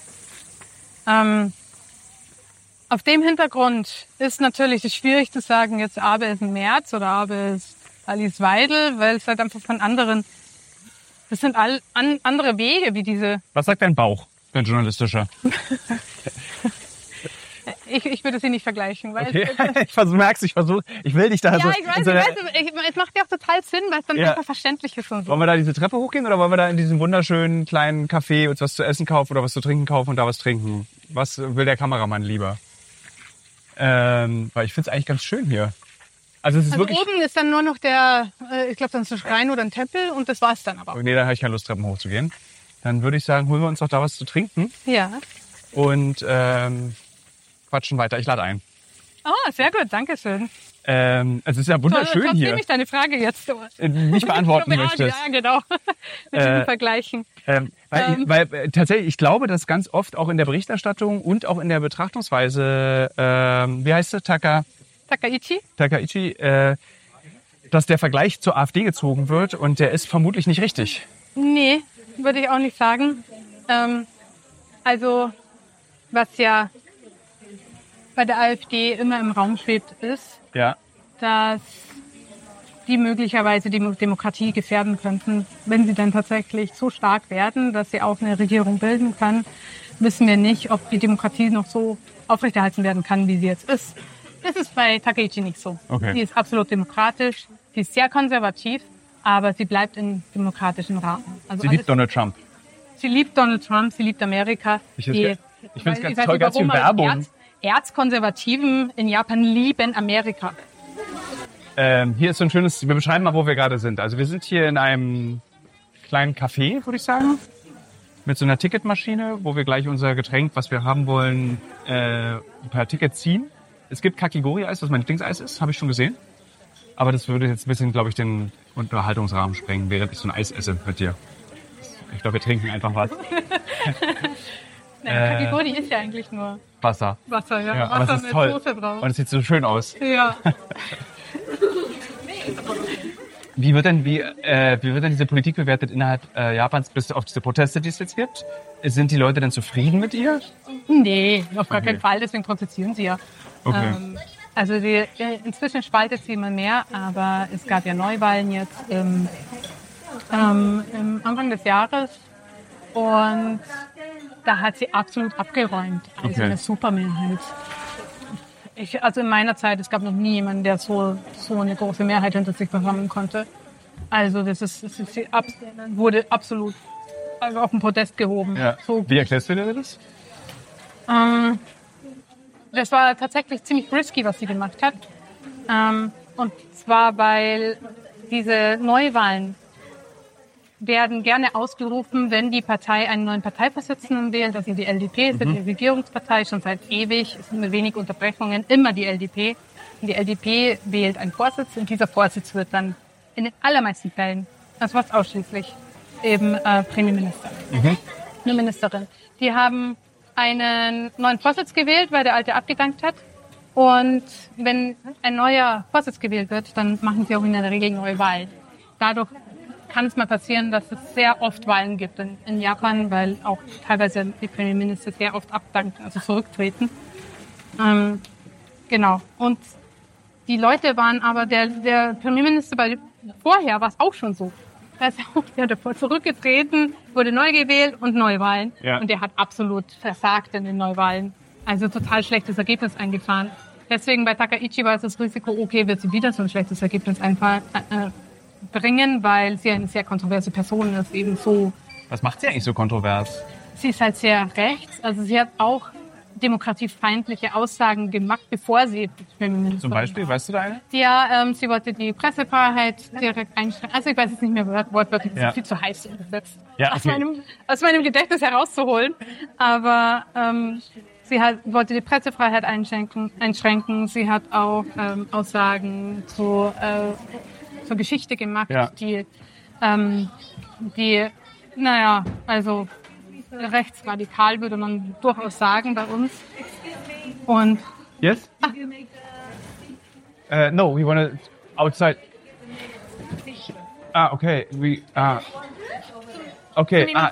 ähm, auf dem Hintergrund ist natürlich es schwierig zu sagen, jetzt Abe ist ein Merz oder Abe ist Alice Weidel, weil es halt einfach von anderen, das sind all, an, andere Wege, wie diese... Was sagt dein Bauch, dein journalistischer? Ich, ich würde sie nicht vergleichen. Weil okay. es, ich merk's, ich versuche, ich will dich da ja, so... ich weiß, so ich weiß ich, es macht ja auch total Sinn, weil es dann ja. einfach verständlich ist und so. Wollen wir da diese Treppe hochgehen oder wollen wir da in diesem wunderschönen kleinen Café uns was zu essen kaufen oder was zu trinken kaufen und da was trinken? Was will der Kameramann lieber? Ähm, weil ich find's eigentlich ganz schön hier. Also, es ist also wirklich... oben ist dann nur noch der, äh, ich glaube, dann ist ein Schrein oder ein Tempel und das war's dann aber. Nee, da habe ich keine Lust, Treppen hochzugehen. Dann würde ich sagen, holen wir uns doch da was zu trinken. Ja. Und ähm, quatschen weiter. Ich lade ein. Oh, sehr gut, danke schön. Ähm, es ist ja wunderschön Trotzdem hier. ich deine Frage jetzt Äh, nicht beantworten ja, möchtest. Ja, genau. Mit Äh, diesem Vergleichen. Ähm, weil, Ähm. ich, weil äh, tatsächlich, ich glaube, dass ganz oft auch in der Berichterstattung und auch in der Betrachtungsweise, ähm, wie heißt sie, Taka, Takaichi? Takaichi, äh, dass der Vergleich zur AfD gezogen wird und der ist vermutlich nicht richtig. Nee, würde ich auch nicht sagen. Ähm, also, was ja bei der AfD immer im Raum schwebt, ist, Ja. dass die möglicherweise die Demokratie gefährden könnten, wenn sie dann tatsächlich so stark werden, dass sie auch eine Regierung bilden können, wissen wir nicht, ob die Demokratie noch so aufrechterhalten werden kann, wie sie jetzt ist. Das ist bei Takaichi nicht so. Okay. Die ist absolut demokratisch, die ist sehr konservativ, aber sie bleibt im demokratischen Rahmen. Also Sie liebt alles- Donald Trump. Sie liebt Donald Trump, sie liebt Amerika. Ich Die- find's ge- ich find's weiß- ganz weiß toll, nicht ganz viel warum, aber Werbung. Erz, Erzkonservativen in Japan lieben Amerika. Ähm, hier ist so ein schönes, wir beschreiben mal, wo wir gerade sind. Also wir sind hier in einem kleinen Café, würde ich sagen, mit so einer Ticketmaschine, wo wir gleich unser Getränk, was wir haben wollen, äh, per Ticket ziehen. Es gibt Kakigori-Eis, was mein Lieblingseis ist, habe ich schon gesehen. Aber das würde jetzt ein bisschen, glaube ich, den Unterhaltungsrahmen sprengen, während ich so ein Eis esse mit dir. Ich glaube, wir trinken einfach was. Nein, Äh, Kakigori ist ja eigentlich nur Wasser. Wasser, ja. Ja, aber Wasser es ist mit toll. Soße drauf. Und es sieht so schön aus. Ja. Wie wird denn, wie, äh, wie wird denn diese Politik bewertet innerhalb äh, Japans bis auf diese Proteste, die es jetzt gibt? Sind die Leute denn zufrieden mit ihr? Nee, auf gar Okay. keinen Fall, deswegen protestieren sie ja. Okay. Ähm, also die, äh, inzwischen spaltet sie immer mehr, aber es gab ja Neuwahlen jetzt im, ähm, im Anfang des Jahres und da hat sie absolut abgeräumt. Also Okay. eine Supermehrheit. Ich, also in meiner Zeit, es gab noch nie jemanden, der so, so eine große Mehrheit hinter sich versammeln konnte. Also das ist, das ist sie ab, wurde absolut also auf den Podest gehoben. Ja. So. Wie erklärst du dir das? Ähm, das war tatsächlich ziemlich risky, was sie gemacht hat. Ähm, und zwar, weil diese Neuwahlen werden gerne ausgerufen, wenn die Partei einen neuen Parteivorsitzenden wählt. Also die L D P ist ja die Regierungspartei schon seit ewig, ist mit wenig Unterbrechungen immer die L D P. Und die L D P wählt einen Vorsitz und dieser Vorsitz wird dann in den allermeisten Fällen, also fast ausschließlich, eben äh, Premierminister, mhm. eine Ministerin. Die haben einen neuen Vorsitz gewählt, weil der alte abgedankt hat. Und wenn ein neuer Vorsitz gewählt wird, dann machen sie auch in der Regel neue Wahlen. Dadurch kann es mal passieren, dass es sehr oft Wahlen gibt in, in Japan, weil auch teilweise die Premierminister sehr oft abdanken, also zurücktreten. Ähm, genau. Und die Leute waren aber, der, der Premierminister bei, vorher war es auch schon so. Der ist auch, der hat davor zurückgetreten, wurde neu gewählt und Neuwahlen. Ja. Und der hat absolut versagt in den Neuwahlen. Also total schlechtes Ergebnis eingefahren. Deswegen bei Takaichi war es das Risiko, okay, wird sie wieder so ein schlechtes Ergebnis einfach, äh, bringen, weil sie eine sehr kontroverse Person ist, eben so. Was macht sie eigentlich so kontrovers? Sie ist halt sehr rechts, also sie hat auch demokratiefeindliche Aussagen gemacht, bevor sie Premierministerin Zum Beispiel, weißt du da eine? Ja, ähm, sie wollte die Pressefreiheit direkt einschränken. Also ich weiß jetzt nicht mehr wortwörtlich, das ja. ist viel zu heiß umgesetzt, ja, okay. aus, meinem, aus meinem Gedächtnis herauszuholen. Aber ähm, sie hat, wollte die Pressefreiheit einschränken. einschränken. Sie hat auch ähm, Aussagen zu äh, zur Geschichte gemacht, ja. die, ähm, die, naja, also rechtsradikal würde man durchaus sagen bei uns. Und yes? Ah. Uh, no, we want to outside. Ah, okay. We ah. Okay. Ah.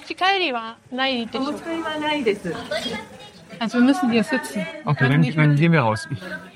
Also wir müssen hier sitzen. Okay, dann, dann gehen wir raus.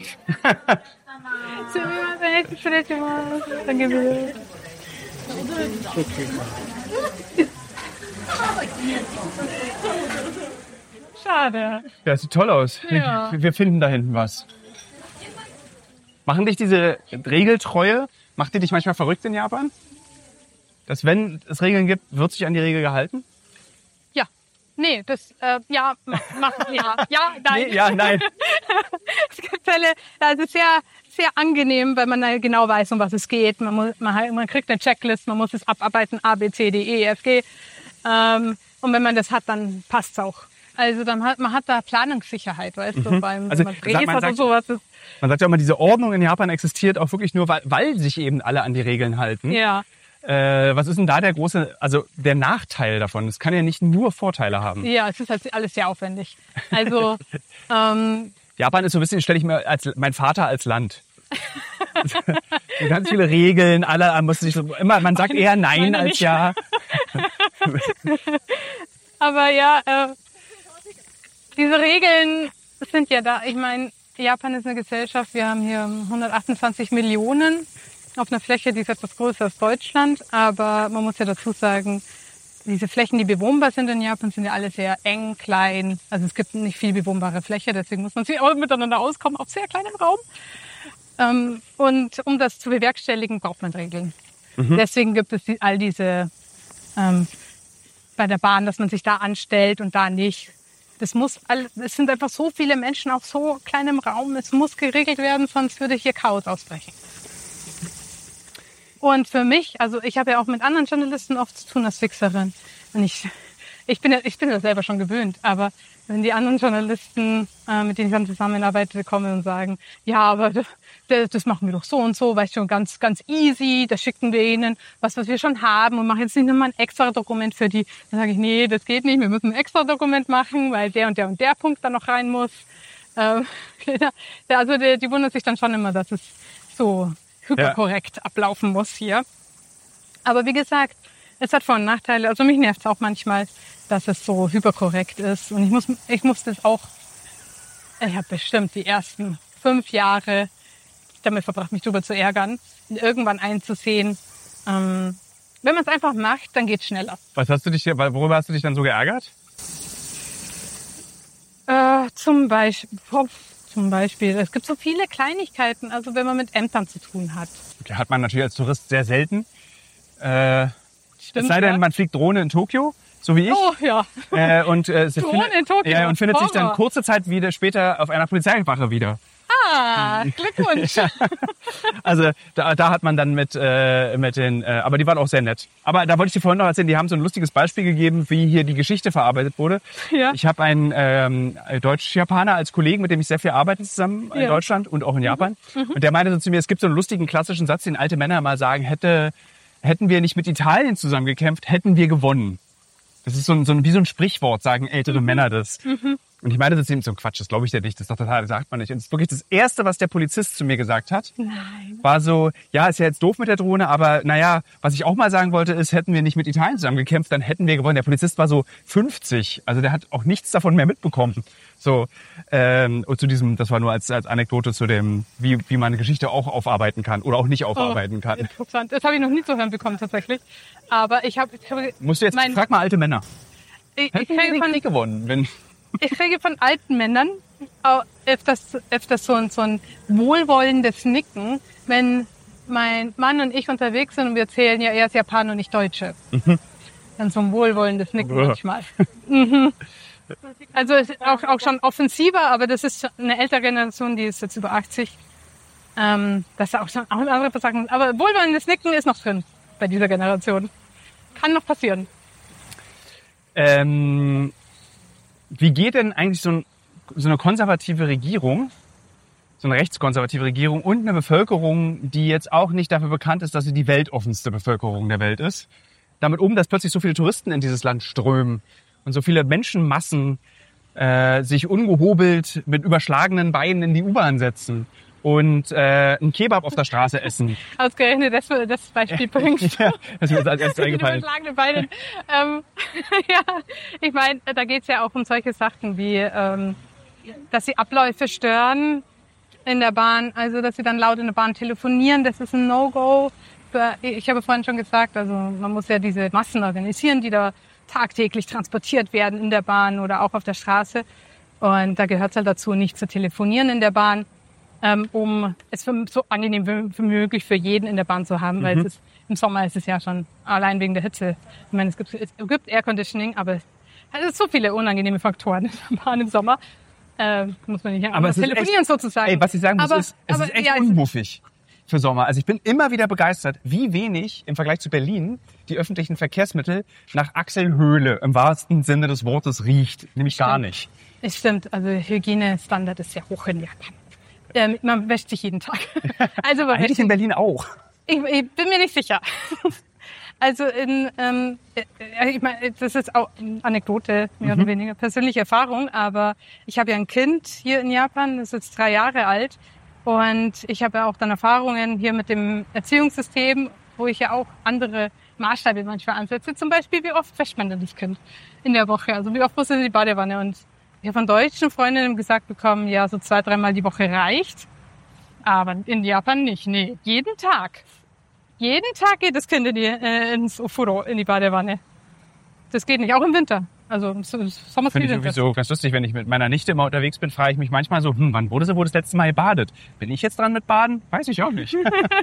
Schade. Ja, das sieht toll aus. Ja. Wir finden da hinten was. Machen dich diese Regeltreue, macht die dich manchmal verrückt in Japan? Dass wenn es Regeln gibt, wird sich an die Regel gehalten? Ja. Nee, das, äh, ja, mach, ja, ja, nein. Nee, ja, nein. Es gibt Fälle, das ist sehr, sehr angenehm, weil man genau weiß, um was es geht. Man, muss, man, man kriegt eine Checklist, man muss es abarbeiten, A, B, C, D, E, F, G. Ähm, und wenn man das hat, dann passt's auch. Also dann hat, man hat da Planungssicherheit, weißt mhm. du, beim also, man Drehs hat und sowas. Man sagt ja immer, diese Ordnung in Japan existiert auch wirklich nur, weil, weil sich eben alle an die Regeln halten. Ja. Äh, was ist denn da der große, also der Nachteil davon? Es kann ja nicht nur Vorteile haben. Ja, es ist halt alles sehr aufwendig. Also ähm, Japan ist so ein bisschen, stelle ich mir als mein Vater als Land. So ganz viele Regeln, alle muss sich so, immer, man sagt eher Nein als Ja. Aber ja, äh, diese Regeln sind ja da. Ich meine, Japan ist eine Gesellschaft, wir haben hier hundertachtundzwanzig Millionen auf einer Fläche, die ist etwas größer als Deutschland. Aber man muss ja dazu sagen, diese Flächen, die bewohnbar sind in Japan, sind ja alle sehr eng, klein. Also es gibt nicht viel bewohnbare Fläche, deswegen muss man sich auch miteinander auskommen auf sehr kleinem Raum. Ähm, und um das zu bewerkstelligen, braucht man Regeln. Mhm. Deswegen gibt es die, all diese ähm, bei der Bahn, dass man sich da anstellt und da nicht. Das muss, es sind einfach so viele Menschen auf so kleinem Raum. Es muss geregelt werden, sonst würde hier Chaos ausbrechen. Und für mich, also ich habe ja auch mit anderen Journalisten oft zu tun als Fixerin. Und ich, ich bin ja, ich bin ja selber schon gewöhnt. Aber wenn die anderen Journalisten, äh, mit denen ich dann zusammenarbeite, kommen und sagen, ja, aber das, das machen wir doch so und so, weißt du, ganz, ganz easy. Da schicken wir ihnen was, was wir schon haben und machen jetzt nicht nochmal ein extra Dokument für die. Dann sage ich, nee, das geht nicht. Wir müssen ein extra Dokument machen, weil der und der und der Punkt dann noch rein muss. Ähm, also die, die wundern sich dann schon immer, dass es so hyperkorrekt ja. ablaufen muss hier. Aber wie gesagt, es hat Vor- und Nachteile. Also mich nervt es auch manchmal, dass es so hyperkorrekt ist. Und ich muss, ich muss das auch, ich habe bestimmt die ersten fünf Jahre damit verbracht, mich darüber zu ärgern, und irgendwann einzusehen, ähm, wenn man es einfach macht, dann geht es schneller. Was hast du dich, worüber hast du dich dann so geärgert? Äh, zum Beispiel, zum Beispiel, es gibt so viele Kleinigkeiten, also wenn man mit Ämtern zu tun hat. Okay, hat man natürlich als Tourist sehr selten. Äh, Stimmt, es sei denn, ja. man fliegt Drohne in Tokio. so wie ich. Oh ja. Äh, und, äh, sie Drohnen findet, in Tokio. ja, und findet sich dann Horror. kurze Zeit wieder später auf einer Polizeiwache wieder. Ah, Glückwunsch. Also da, da hat man dann mit, äh, mit den, äh, aber die waren auch sehr nett. Aber da wollte ich dir vorhin noch erzählen, die haben so ein lustiges Beispiel gegeben, wie hier die Geschichte verarbeitet wurde. Ja. Ich habe einen ähm, Deutsch-Japaner als Kollegen, mit dem ich sehr viel arbeite zusammen in Ja. Deutschland und auch in Japan. Mhm. Und der meinte so zu mir, es gibt so einen lustigen klassischen Satz, den alte Männer mal sagen, hätte, hätten wir nicht mit Italien zusammengekämpft, hätten wir gewonnen. Das ist so ein, so ein, wie so ein Sprichwort, sagen ältere mhm. Männer das. Mhm. Und ich meine, das ist eben so ein Quatsch, das glaube ich dir nicht, das ist doch total, das sagt man nicht. Und das ist wirklich das Erste, was der Polizist zu mir gesagt hat, Nein. war so, ja, ist ja jetzt doof mit der Drohne, aber naja, was ich auch mal sagen wollte, ist, hätten wir nicht mit Italien zusammen gekämpft, dann hätten wir gewonnen. Der Polizist war so fünfzig, also der hat auch nichts davon mehr mitbekommen. So, ähm, und zu diesem, das war nur als, als Anekdote zu dem, wie, wie man eine Geschichte auch aufarbeiten kann oder auch nicht aufarbeiten oh, kann. Interessant, das habe ich noch nie zu hören bekommen tatsächlich. Aber ich habe... Musst du jetzt, mein, frag mal alte Männer. Ich, ich hätten wir nicht gewonnen, wenn... Ich kriege von alten Männern öfters, öfters so, ein, so ein wohlwollendes Nicken, wenn mein Mann und ich unterwegs sind und wir erzählen, ja, er ist Japaner und nicht Deutsche. Mhm. Dann so ein wohlwollendes Nicken ja. manchmal. Mhm. Also auch, auch schon offensiver, aber das ist eine ältere Generation, die ist jetzt über achtzig. Ähm, das ist auch schon auch andere Sachen. Aber wohlwollendes Nicken ist noch drin bei dieser Generation. Kann noch passieren. Ähm... Wie geht denn eigentlich so, ein, so eine konservative Regierung, so eine rechtskonservative Regierung und eine Bevölkerung, die jetzt auch nicht dafür bekannt ist, dass sie die weltoffenste Bevölkerung der Welt ist, damit um, dass plötzlich so viele Touristen in dieses Land strömen und so viele Menschenmassen äh, sich ungehobelt mit überschlagenen Beinen in die U-Bahn setzen und äh, einen Kebab auf der Straße essen. Ausgerechnet das, das Beispiel bringst. Ja, das ist mir als erstes eingefallen. Überschlagene Beine. ähm, ja, ich meine, da geht's ja auch um solche Sachen wie, ähm, dass sie Abläufe stören in der Bahn, also dass sie dann laut in der Bahn telefonieren, das ist ein No-Go. Ich habe vorhin schon gesagt, also man muss ja diese Massen organisieren, die da tagtäglich transportiert werden in der Bahn oder auch auf der Straße. Und da gehört es halt dazu, nicht zu telefonieren in der Bahn, ähm, um es für, so angenehm wie möglich für jeden in der Bahn zu haben, mhm. weil es ist, im Sommer ist es ja schon allein wegen der Hitze. Ich meine, es gibt, es gibt Air Conditioning, aber es sind so viele unangenehme Faktoren in der Bahn im Sommer. Äh, muss man nicht aber telefonieren echt, sozusagen. Ey, was ich sagen muss, aber, ist, es aber, ist echt ja, unmuffig für Sommer. Also ich bin immer wieder begeistert, wie wenig im Vergleich zu Berlin die öffentlichen Verkehrsmittel nach Achselhöhle im wahrsten Sinne des Wortes riecht. Nämlich stimmt. gar nicht. Es stimmt, also Hygienestandard ist sehr hoch in Japan. Ähm, man wäscht sich jeden Tag. Also man eigentlich in Berlin auch. Ich, ich bin mir nicht sicher. Also in, ähm, ich meine, das ist auch eine Anekdote, mehr mhm. oder weniger persönliche Erfahrung, aber ich habe ja ein Kind hier in Japan, das ist jetzt drei Jahre alt und ich habe ja auch dann Erfahrungen hier mit dem Erziehungssystem, wo ich ja auch andere Maßstäbe manchmal ansetze. Zum Beispiel, wie oft wäscht man denn das Kind in der Woche? Also wie oft muss es in die Badewanne? Und ich habe von deutschen Freundinnen gesagt bekommen, ja, so zwei, dreimal die Woche reicht. Aber in Japan nicht. Nee, jeden Tag. Jeden Tag geht das Kind in die, äh, ins Ofuro, in die Badewanne. Das geht nicht, auch im Winter. Also im Sommer Finde ich sowieso ganz lustig, wenn ich mit meiner Nichte immer unterwegs bin, frage ich mich manchmal so, hm, wann wurde sie wohl das letzte Mal gebadet? Bin ich jetzt dran mit Baden? Weiß ich auch nicht.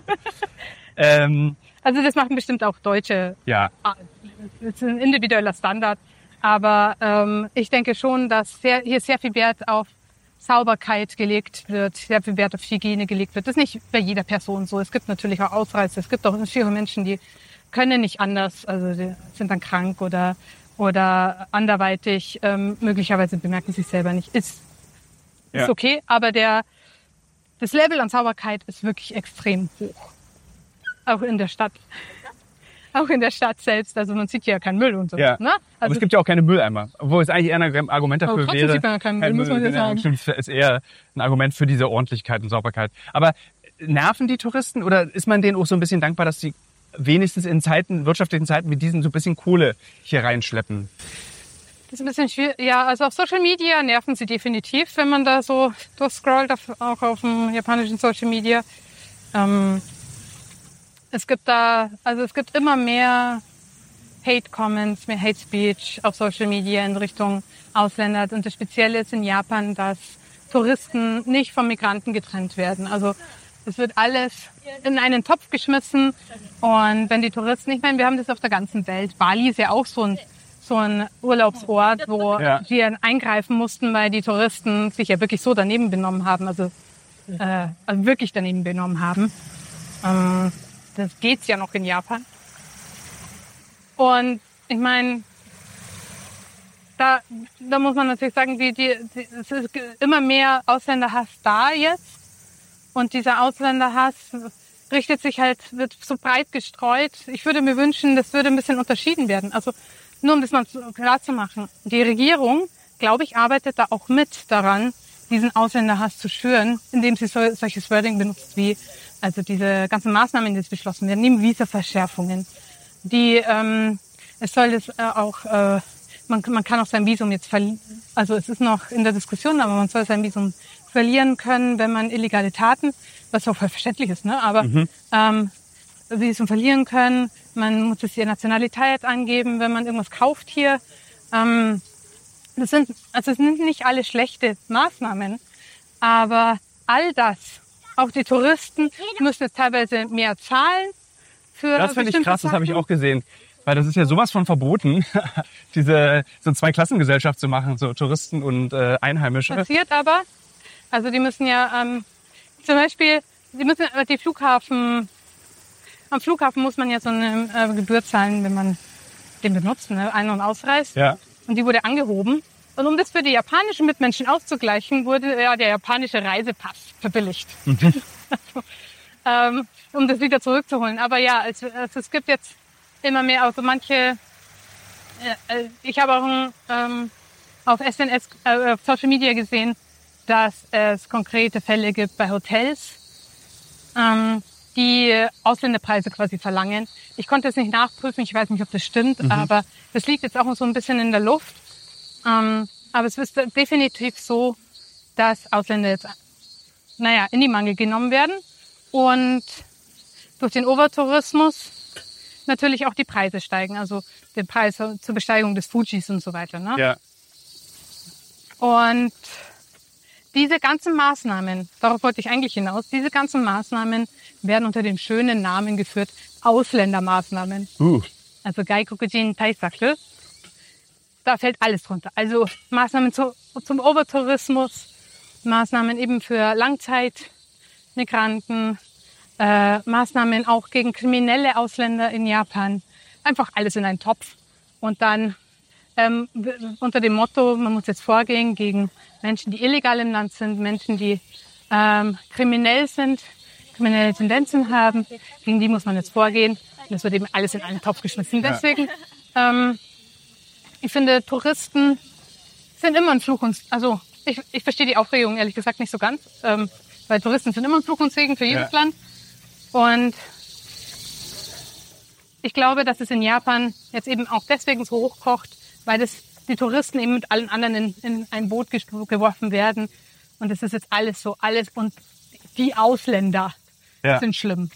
ähm, also das machen bestimmt auch Deutsche. Ja. Das ist ein individueller Standard. Aber ähm, ich denke schon, dass sehr, hier sehr viel Wert auf Sauberkeit gelegt wird, sehr viel Wert auf Hygiene gelegt wird. Das ist nicht bei jeder Person so. Es gibt natürlich auch Ausreißer. Es gibt auch viele Menschen, die können nicht anders, also die sind dann krank oder oder anderweitig. Ähm, möglicherweise bemerken sie es selber nicht. Ist ja. ist okay, aber der das Level an Sauberkeit ist wirklich extrem hoch, auch in der Stadt. Auch in der Stadt selbst, also man sieht ja keinen Müll und so. Ja. Ne? Also aber es gibt ja auch keine Mülleimer, obwohl es eigentlich eher ein Argument dafür aber wäre. Sieht man ja keinen Müll, muss man ja sagen. Stimmt, ist eher ein Argument für diese Ordentlichkeit und Sauberkeit. Aber nerven die Touristen oder ist man denen auch so ein bisschen dankbar, dass sie wenigstens in Zeiten, wirtschaftlichen Zeiten wie diesen, so ein bisschen Kohle hier reinschleppen? Das ist ein bisschen schwierig. Ja, also auf Social Media nerven sie definitiv, wenn man da so durchscrollt, auch auf dem japanischen Social Media. Ähm, Es gibt da, also es gibt immer mehr Hate-Comments, mehr Hate-Speech auf Social Media in Richtung Ausländer. Und das Spezielle ist in Japan, dass Touristen nicht von Migranten getrennt werden. Also es wird alles in einen Topf geschmissen. Und wenn die Touristen, ich meine, wir haben das auf der ganzen Welt. Bali ist ja auch so ein, so ein Urlaubsort, wo Ja. wir eingreifen mussten, weil die Touristen sich ja wirklich so daneben benommen haben, also, äh, also wirklich daneben benommen haben. Ähm, das geht's ja noch in Japan. Und ich meine, da, da muss man natürlich sagen, die, die, die, es ist immer mehr Ausländerhass da jetzt. Und dieser Ausländerhass richtet sich halt, wird so breit gestreut. Ich würde mir wünschen, das würde ein bisschen unterschieden werden. Also nur um das mal klar zu machen. Die Regierung, glaube ich, arbeitet da auch mit daran, diesen Ausländerhass zu schüren, indem sie so, solches Wording benutzt wie, also diese ganzen Maßnahmen, die jetzt beschlossen werden, neben Visa-Verschärfungen. Die, ähm, es soll das äh, auch, äh, man, man kann auch sein Visum jetzt verlieren, also es ist noch in der Diskussion, aber man soll sein Visum verlieren können, wenn man illegale Taten, was auch verständlich ist, ne? Aber mhm. ähm, Visum verlieren können, man muss jetzt die Nationalität angeben, wenn man irgendwas kauft hier. Ähm, das sind, also es sind nicht alle schlechte Maßnahmen, aber all das, auch die Touristen müssen jetzt teilweise mehr zahlen für Das finde ich krass, Sachen. das habe ich auch gesehen. Weil das ist ja sowas von verboten, diese so eine Zweiklassengesellschaft zu machen, so Touristen und äh, Einheimische. Passiert aber, also die müssen ja ähm, zum Beispiel, die müssen die Flughafen, am Flughafen muss man ja so eine äh, Gebühr zahlen, wenn man den benutzt, ne, ein- und ausreist. Ja. Und die wurde angehoben. Und um das für die japanischen Mitmenschen auszugleichen, wurde ja der japanische Reisepass verbilligt. Mhm. also, ähm, um das wieder zurückzuholen. Aber ja, es, es gibt jetzt immer mehr, also manche, äh, ich habe auch ein, ähm, auf S N S, äh, auf Social Media gesehen, dass es konkrete Fälle gibt bei Hotels, ähm, die Ausländerpreise quasi verlangen. Ich konnte es nicht nachprüfen, ich weiß nicht, ob das stimmt, mhm. aber das liegt jetzt auch so ein bisschen in der Luft. Ähm, aber es ist definitiv so, dass Ausländer jetzt, naja, in die Mangel genommen werden und durch den Overtourismus natürlich auch die Preise steigen, also der Preis zur Besteigung des Fujis und so weiter. Ne? Ja. Und diese ganzen Maßnahmen, darauf wollte ich eigentlich hinaus, diese ganzen Maßnahmen werden unter dem schönen Namen geführt, Ausländermaßnahmen. Uh. Also Gaikokujin Taisaku. Da fällt alles drunter. Also Maßnahmen zu, zum Overtourismus, Maßnahmen eben für Langzeitmigranten, äh, Maßnahmen auch gegen kriminelle Ausländer in Japan. Einfach alles in einen Topf. Und dann ähm, unter dem Motto, man muss jetzt vorgehen gegen Menschen, die illegal im Land sind, Menschen, die ähm, kriminell sind, kriminelle Tendenzen haben, gegen die muss man jetzt vorgehen. Und das wird eben alles in einen Topf geschmissen. Deswegen, ähm, ich finde, Touristen sind immer ein Fluch und, also ich, ich verstehe die Aufregung ehrlich gesagt nicht so ganz, ähm, weil Touristen sind immer ein Fluch und Segen für jedes ja. Land. Und ich glaube, dass es in Japan jetzt eben auch deswegen so hochkocht, weil das die Touristen eben mit allen anderen in, in ein Boot geworfen werden. Und das ist jetzt alles so, alles und die Ausländer ja. sind schlimm.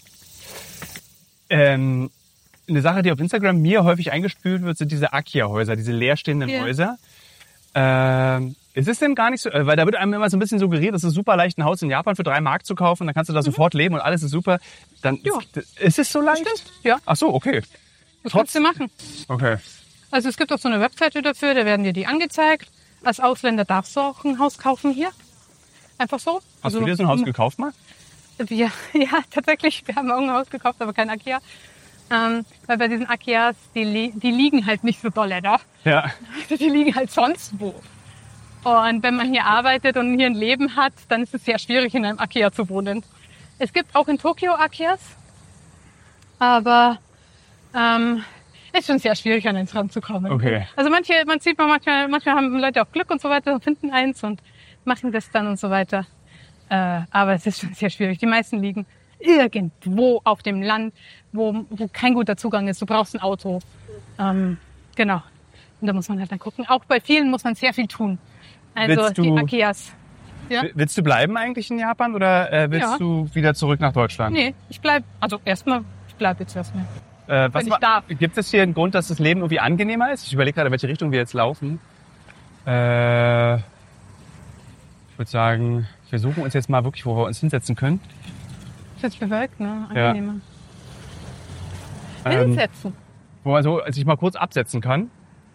Ähm, eine Sache, die auf Instagram mir häufig eingespült wird, sind diese Akia-Häuser, diese leerstehenden ja. Häuser. Ähm, ist es denn gar nicht so, weil da wird einem immer so ein bisschen suggeriert, es ist super leicht, ein Haus in Japan für drei Mark zu kaufen, dann kannst du da mhm. sofort leben und alles ist super. Dann ja. ist, ist es so leicht? Stimmt, ja. Ach so, okay. Das kannst du machen. Okay. Also es gibt auch so eine Webseite dafür, da werden dir die angezeigt. Als Ausländer darfst du auch ein Haus kaufen hier. Einfach so. Hast also, du dir so ein Haus gekauft mal? Wir, ja, tatsächlich. Wir haben auch ein Haus gekauft, aber kein Akia. Ähm, weil bei diesen Akias, die, die liegen halt nicht so dolle da. Ja. Die liegen halt sonst wo. Und wenn man hier arbeitet und hier ein Leben hat, dann ist es sehr schwierig, in einem Akia zu wohnen. Es gibt auch in Tokio Akias, aber ähm, ist schon sehr schwierig, an eins ranzukommen. Okay. Also manche, man sieht man manchmal, manchmal haben Leute auch Glück und so weiter und finden eins und machen das dann und so weiter. Äh, aber es ist schon sehr schwierig. Die meisten liegen irgendwo auf dem Land, wo, wo kein guter Zugang ist. Du brauchst ein Auto. Ähm, genau. Und da muss man halt dann gucken. Auch bei vielen muss man sehr viel tun. Also willst du, die Akias. Ja? Willst du bleiben eigentlich in Japan oder äh, willst ja. du wieder zurück nach Deutschland? Nee, ich bleib, also erstmal, ich bleibe jetzt erstmal. Äh, was Wenn ich darf. Gibt es hier einen Grund, dass das Leben irgendwie angenehmer ist? Ich überlege gerade, in welche Richtung wir jetzt laufen. Äh, ich würde sagen, wir suchen uns jetzt mal wirklich, wo wir uns hinsetzen können. Ist jetzt bewölkt, ne? Angenehmer. Ja. Hinsetzen. Ähm, wo man so sich mal kurz absetzen kann.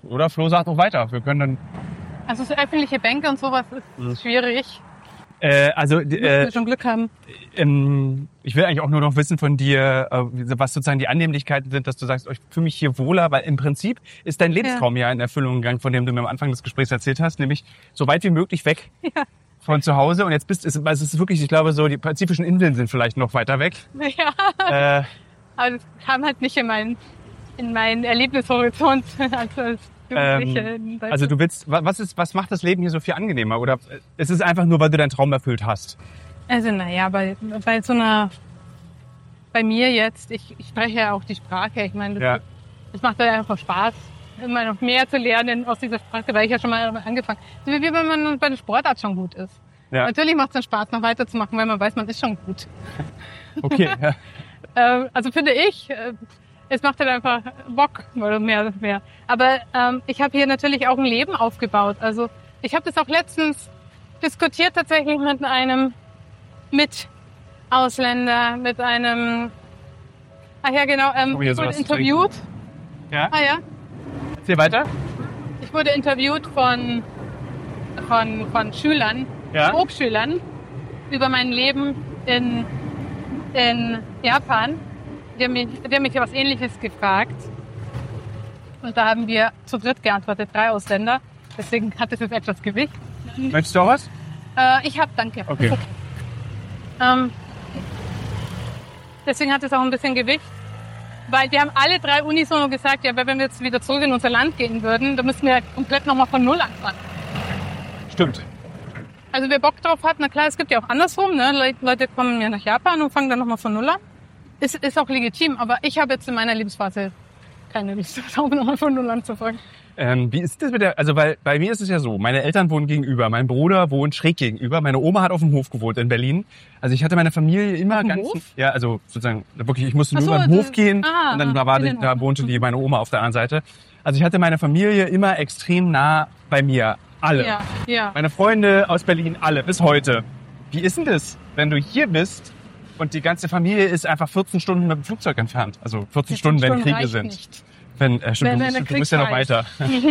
Oder Flo sagt auch weiter. Wir können dann... Also so öffentliche Bänke und sowas ist Mhm. schwierig. Äh, also, Müssen äh, wir schon Glück haben. ähm, ich will eigentlich auch nur noch wissen von dir, äh, was sozusagen die Annehmlichkeiten sind, dass du sagst, oh, ich fühle mich hier wohler, weil im Prinzip ist dein Lebenstraum ja, ja in Erfüllung gegangen, von dem du mir am Anfang des Gesprächs erzählt hast, nämlich so weit wie möglich weg Ja. von zu Hause. Und jetzt bist du, es ist wirklich, ich glaube, so die pazifischen Inseln sind vielleicht noch weiter weg. Ja, Äh, aber das kam halt nicht in meinen, in meinen Erlebnishorizont als, als Jugendliche. ähm, also du willst, wa- was ist, was macht das Leben hier so viel angenehmer? Oder ist es einfach nur, weil du deinen Traum erfüllt hast? Also naja, bei, bei so einer, bei mir jetzt, ich, ich spreche ja auch die Sprache, ich meine, das, Ja. das macht halt einfach Spaß, immer noch mehr zu lernen aus dieser Sprache, weil ich ja schon mal angefangen habe. So wie wenn man bei der Sportart schon gut ist. Ja. Natürlich macht es dann Spaß, noch weiterzumachen, weil man weiß, man ist schon gut. Okay. Ja. Äh, also finde ich, äh, es macht halt einfach Bock, oder mehr, mehr. Aber ähm, ich habe hier natürlich auch ein Leben aufgebaut. Also ich habe das auch letztens diskutiert tatsächlich mit einem Mit-Ausländer, mit einem, ach ja genau, ähm, Oh, hier ich wurde sowas zu interviewt. Ja. Ah ja, Erzähl weiter. ich wurde interviewt von, von, von Schülern, Ja. Hochschülern, über mein Leben in, in Japan. Die haben mich, die haben mich was Ähnliches gefragt. Und da haben wir zu dritt geantwortet, drei Ausländer. Deswegen hat es jetzt etwas Gewicht. Möchtest du auch was? Äh, ich habe, danke. Okay. Ähm, deswegen hat es auch ein bisschen Gewicht. Weil wir haben alle drei unisono gesagt, ja, wenn wir jetzt wieder zurück in unser Land gehen würden, dann müssen wir komplett nochmal von Null anfangen. Stimmt. Also wer Bock drauf hat, na klar, es gibt ja auch andersrum, ne? Le- Leute kommen ja nach Japan und fangen dann nochmal von Null an. Ist, ist auch legitim, aber ich habe jetzt in meiner Lebensphase keine Lust darauf, nochmal von Null anzufangen. Ähm, wie ist das mit der, also weil bei mir ist es ja so, meine Eltern wohnen gegenüber, mein Bruder wohnt schräg gegenüber, meine Oma hat auf dem Hof gewohnt in Berlin. Also ich hatte meine Familie immer Auf dem ganz, Hof? ja, also sozusagen wirklich, ich musste Ach nur so, über den das- Hof gehen ah, und dann da, war in die, den da Hof. wohnte die meine Oma auf der anderen Seite. Also ich hatte meine Familie immer extrem nah bei mir, alle. Ja, ja. Meine Freunde aus Berlin, alle, bis heute. Wie ist denn das, wenn du hier bist und die ganze Familie ist einfach vierzehn Stunden mit dem Flugzeug entfernt? Also vierzehn Stunden, wenn Kriege reicht sind. Nicht. Wenn, äh, stimmt, Wenn- du, wenn bist, der du bist ja noch Krieg weiter.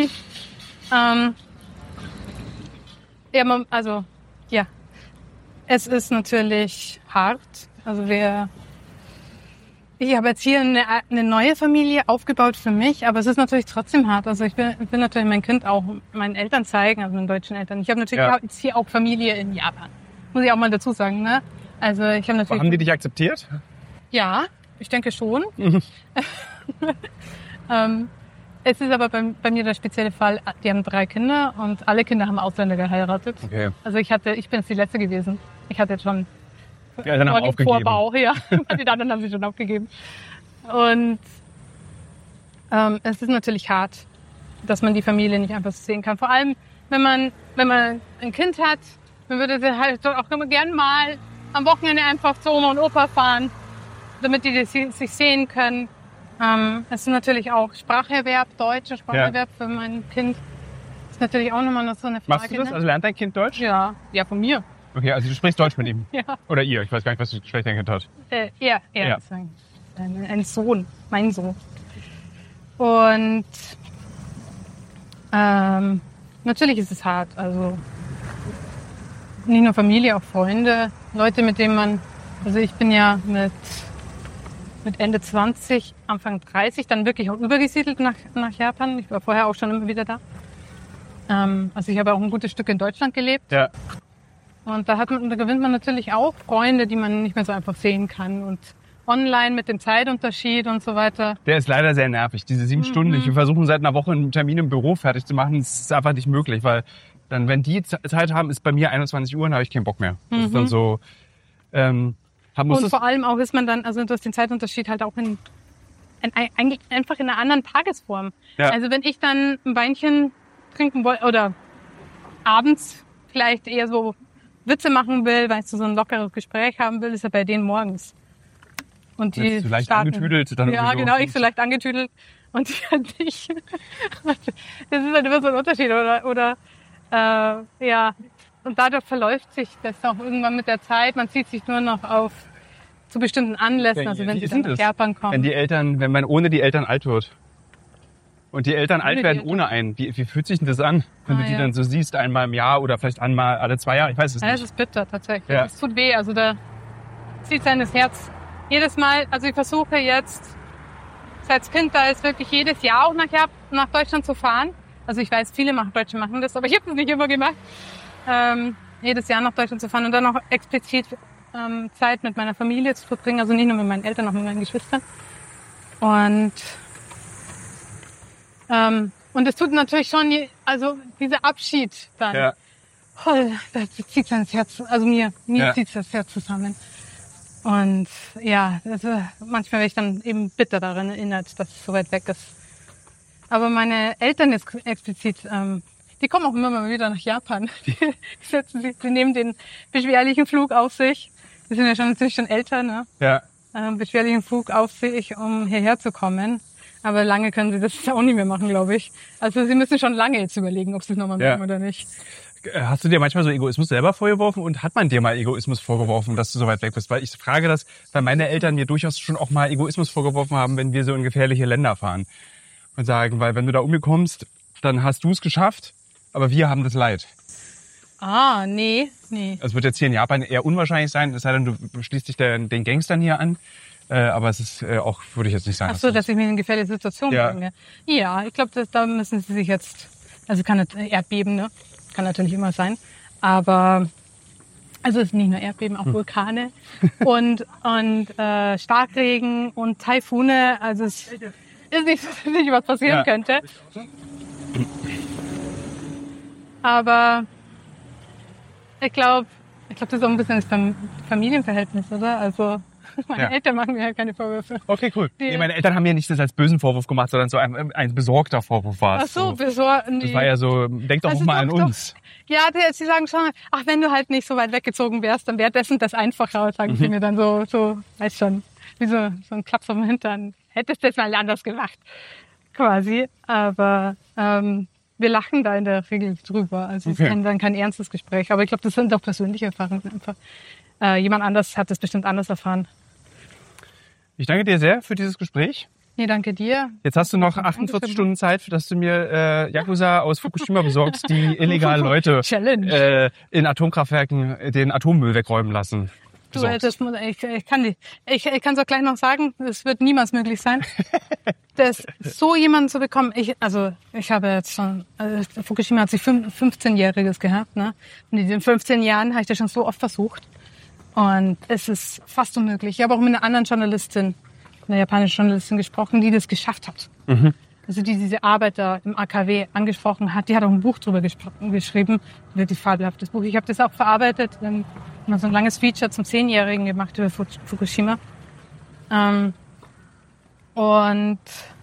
Ähm, ja, man, also, ja. Es ist natürlich hart. Also wir, ich habe jetzt hier eine, eine neue Familie aufgebaut für mich, aber es ist natürlich trotzdem hart. Also ich will, ich will natürlich mein Kind auch meinen Eltern zeigen, also meinen deutschen Eltern. Ich habe natürlich Ja. auch jetzt hier auch Familie in Japan. Muss ich auch mal dazu sagen, ne? Also ich habe natürlich... Haben die dich akzeptiert? Ja, ich denke schon. Mhm. ähm, es ist aber bei, bei mir der spezielle Fall, die haben drei Kinder und alle Kinder haben Ausländer geheiratet. Okay. Also ich hatte, ich bin jetzt die Letzte gewesen. Ich hatte jetzt schon Die Eltern haben Vor- aufgegeben. Vorbau, ja. Die anderen haben sie schon aufgegeben. Und ähm, es ist natürlich hart, dass man die Familie nicht einfach so sehen kann. Vor allem, wenn man, wenn man ein Kind hat, man würde sie halt auch immer gern mal am Wochenende einfach zu Oma und Opa fahren, damit die das sich sehen können. Ähm, es ist natürlich auch Spracherwerb, deutscher Spracherwerb für mein Kind. Das ist natürlich auch nochmal noch so eine Frage. Machst du das? Ne? Also lernt dein Kind Deutsch? Ja, ja, von mir. Okay, also du sprichst Deutsch mit ihm. Ja. Oder ihr, ich weiß gar nicht, was für Geschlecht dein Kind hat. Äh, er, er Ja. ist ein, ein, ein Sohn, mein Sohn. Und ähm, natürlich ist es hart. Also nicht nur Familie, auch Freunde, Leute, mit denen man, also ich bin ja mit, mit Ende zwanzig, Anfang dreißig dann wirklich auch übergesiedelt nach, nach Japan. Ich war vorher auch schon immer wieder da. Ähm, also ich habe auch ein gutes Stück in Deutschland gelebt. Ja. Und da, hat man, da gewinnt man natürlich auch Freunde, die man nicht mehr so einfach sehen kann. Und online mit dem Zeitunterschied und so weiter. Der ist leider sehr nervig. Diese sieben Mhm. Stunden, ich wir versuchen seit einer Woche einen Termin im Büro fertig zu machen, das ist einfach nicht möglich, weil dann, wenn die Z- Zeit haben, ist bei mir einundzwanzig Uhr und habe ich keinen Bock mehr. Das ist dann so, ähm, haben muss Und das, vor allem auch ist man dann, also durch den Zeitunterschied halt auch in, in, ein, einfach in einer anderen Tagesform. Ja. Also wenn ich dann ein Weinchen trinken wollte oder abends vielleicht eher so Witze machen will, weil ich so ein lockeres Gespräch haben will, ist er bei denen morgens. Und die Jetzt so leicht starten, angetüdelt, dann ja, irgendwie so. genau, ich so leicht angetüdelt und die halt nicht. Das ist halt immer so ein Unterschied, oder, oder äh, ja. Und dadurch verläuft sich das auch irgendwann mit der Zeit. Man zieht sich nur noch auf zu bestimmten Anlässen, also wenn Wie sie ist dann denn nach das, Japan kommen. wenn die Eltern, wenn man ohne die Eltern alt wird? Und die Eltern alt werden ohne einen. Wie, wie fühlt sich denn das an, wenn ah, du die ja. dann so siehst, einmal im Jahr oder vielleicht einmal alle zwei Jahre? Ich weiß es ja, nicht. das ist bitter, tatsächlich. Ja. Es tut weh, also da zieht sein das Herz. Jedes Mal, also ich versuche jetzt, seit Kind da ist wirklich jedes Jahr auch nachher nach Deutschland zu fahren. Also ich weiß, viele Deutsche machen das, aber ich habe das nicht immer gemacht. Ähm, jedes Jahr nach Deutschland zu fahren und dann auch explizit ähm, Zeit mit meiner Familie zu verbringen. Also nicht nur mit meinen Eltern, auch mit meinen Geschwistern. Und ähm, und es tut natürlich schon, also dieser Abschied dann, Ja. oh, das zieht sein Herz, also mir, mir Ja. zieht das Herz zusammen. Und ja, also manchmal werde ich dann eben bitter daran erinnert, dass es so weit weg ist. Aber meine Eltern jetzt explizit, ähm, die kommen auch immer mal wieder nach Japan. Die setzen sich, die nehmen den beschwerlichen Flug auf sich. Die sind ja schon natürlich schon älter, ne? Ja. Ähm, beschwerlichen Flug auf sich, um hierher zu kommen. Aber lange können sie das auch nicht mehr machen, glaube ich. Also sie müssen schon lange jetzt überlegen, ob sie es nochmal Ja. machen oder nicht. Hast du dir manchmal so Egoismus selber vorgeworfen und hat man dir mal Egoismus vorgeworfen, dass du so weit weg bist? Weil ich frage das, weil meine Eltern mir durchaus schon auch mal Egoismus vorgeworfen haben, wenn wir so in gefährliche Länder fahren. Und sagen, weil wenn du da umkommst, dann hast du es geschafft, aber wir haben das Leid. Ah, nee, nee. Das wird jetzt hier in Japan eher unwahrscheinlich sein, es sei denn, du schließt dich den, den Gangstern hier an. Äh, aber es ist äh, auch, würde ich jetzt nicht sagen. Ach so, dass ich mich in eine gefährliche Situation Ja. bringe. Ja, ich glaube, da müssen sie sich jetzt, also kann nicht Erdbeben, ne? Kann natürlich immer sein. Aber, also es ist nicht nur Erdbeben, auch Vulkane und, und äh, Starkregen und Taifune. Also es ist nicht, nicht was passieren Ja. könnte. Aber ich glaube, ich glaube, das ist auch ein bisschen das Fam- Familienverhältnis, oder? Also meine Ja. Eltern machen mir ja keine Vorwürfe. Okay, cool. Die- Nee, meine Eltern haben mir nicht das als bösen Vorwurf gemacht, sondern so ein, ein besorgter Vorwurf war Ach es. so, besor- Das nee. war ja so, denk doch Also auch mal an doch, doch. uns. Ja, die, sie sagen schon, ach, wenn du halt nicht so weit weggezogen wärst, dann wäre das und das einfacher, sagen Mhm. sie mir dann so, so, weiß schon, wie so, so ein Klaps auf den Hintern. Hättest du das mal anders gemacht, quasi. Aber ähm, wir lachen da in der Regel drüber. Also es Okay. ist kein, dann kein ernstes Gespräch. Aber ich glaube, das sind auch persönliche Erfahrungen einfach. Äh, jemand anders hat das bestimmt anders erfahren. Ich danke dir sehr für dieses Gespräch. Nee, danke dir. Jetzt hast du noch achtundvierzig Stunden Zeit, dass du mir äh, Yakuza aus Fukushima besorgst, die illegal Leute Challenge. äh, in Atomkraftwerken den Atommüll wegräumen lassen. Du, Besorgst. das, muss- ich, ich kann die, ich, ich kann es auch gleich noch sagen, es wird niemals möglich sein, dass so jemanden zu bekommen. Ich, also ich habe jetzt schon, also Fukushima hat sich fünf- fünfzehnjähriges gehabt, ne? Und in diesen fünfzehn Jahren habe ich das schon so oft versucht. Und es ist fast unmöglich. Ich habe auch mit einer anderen Journalistin, einer japanischen Journalistin gesprochen, die das geschafft hat. Also die diese Arbeiter im A K W angesprochen hat. Die hat auch ein Buch drüber gespro- geschrieben. Wirklich fabelhaftes Buch. Ich habe das auch verarbeitet. Ähm, mal so ein langes Feature zum Zehnjährigen gemacht über Fu- Fukushima. Ähm, und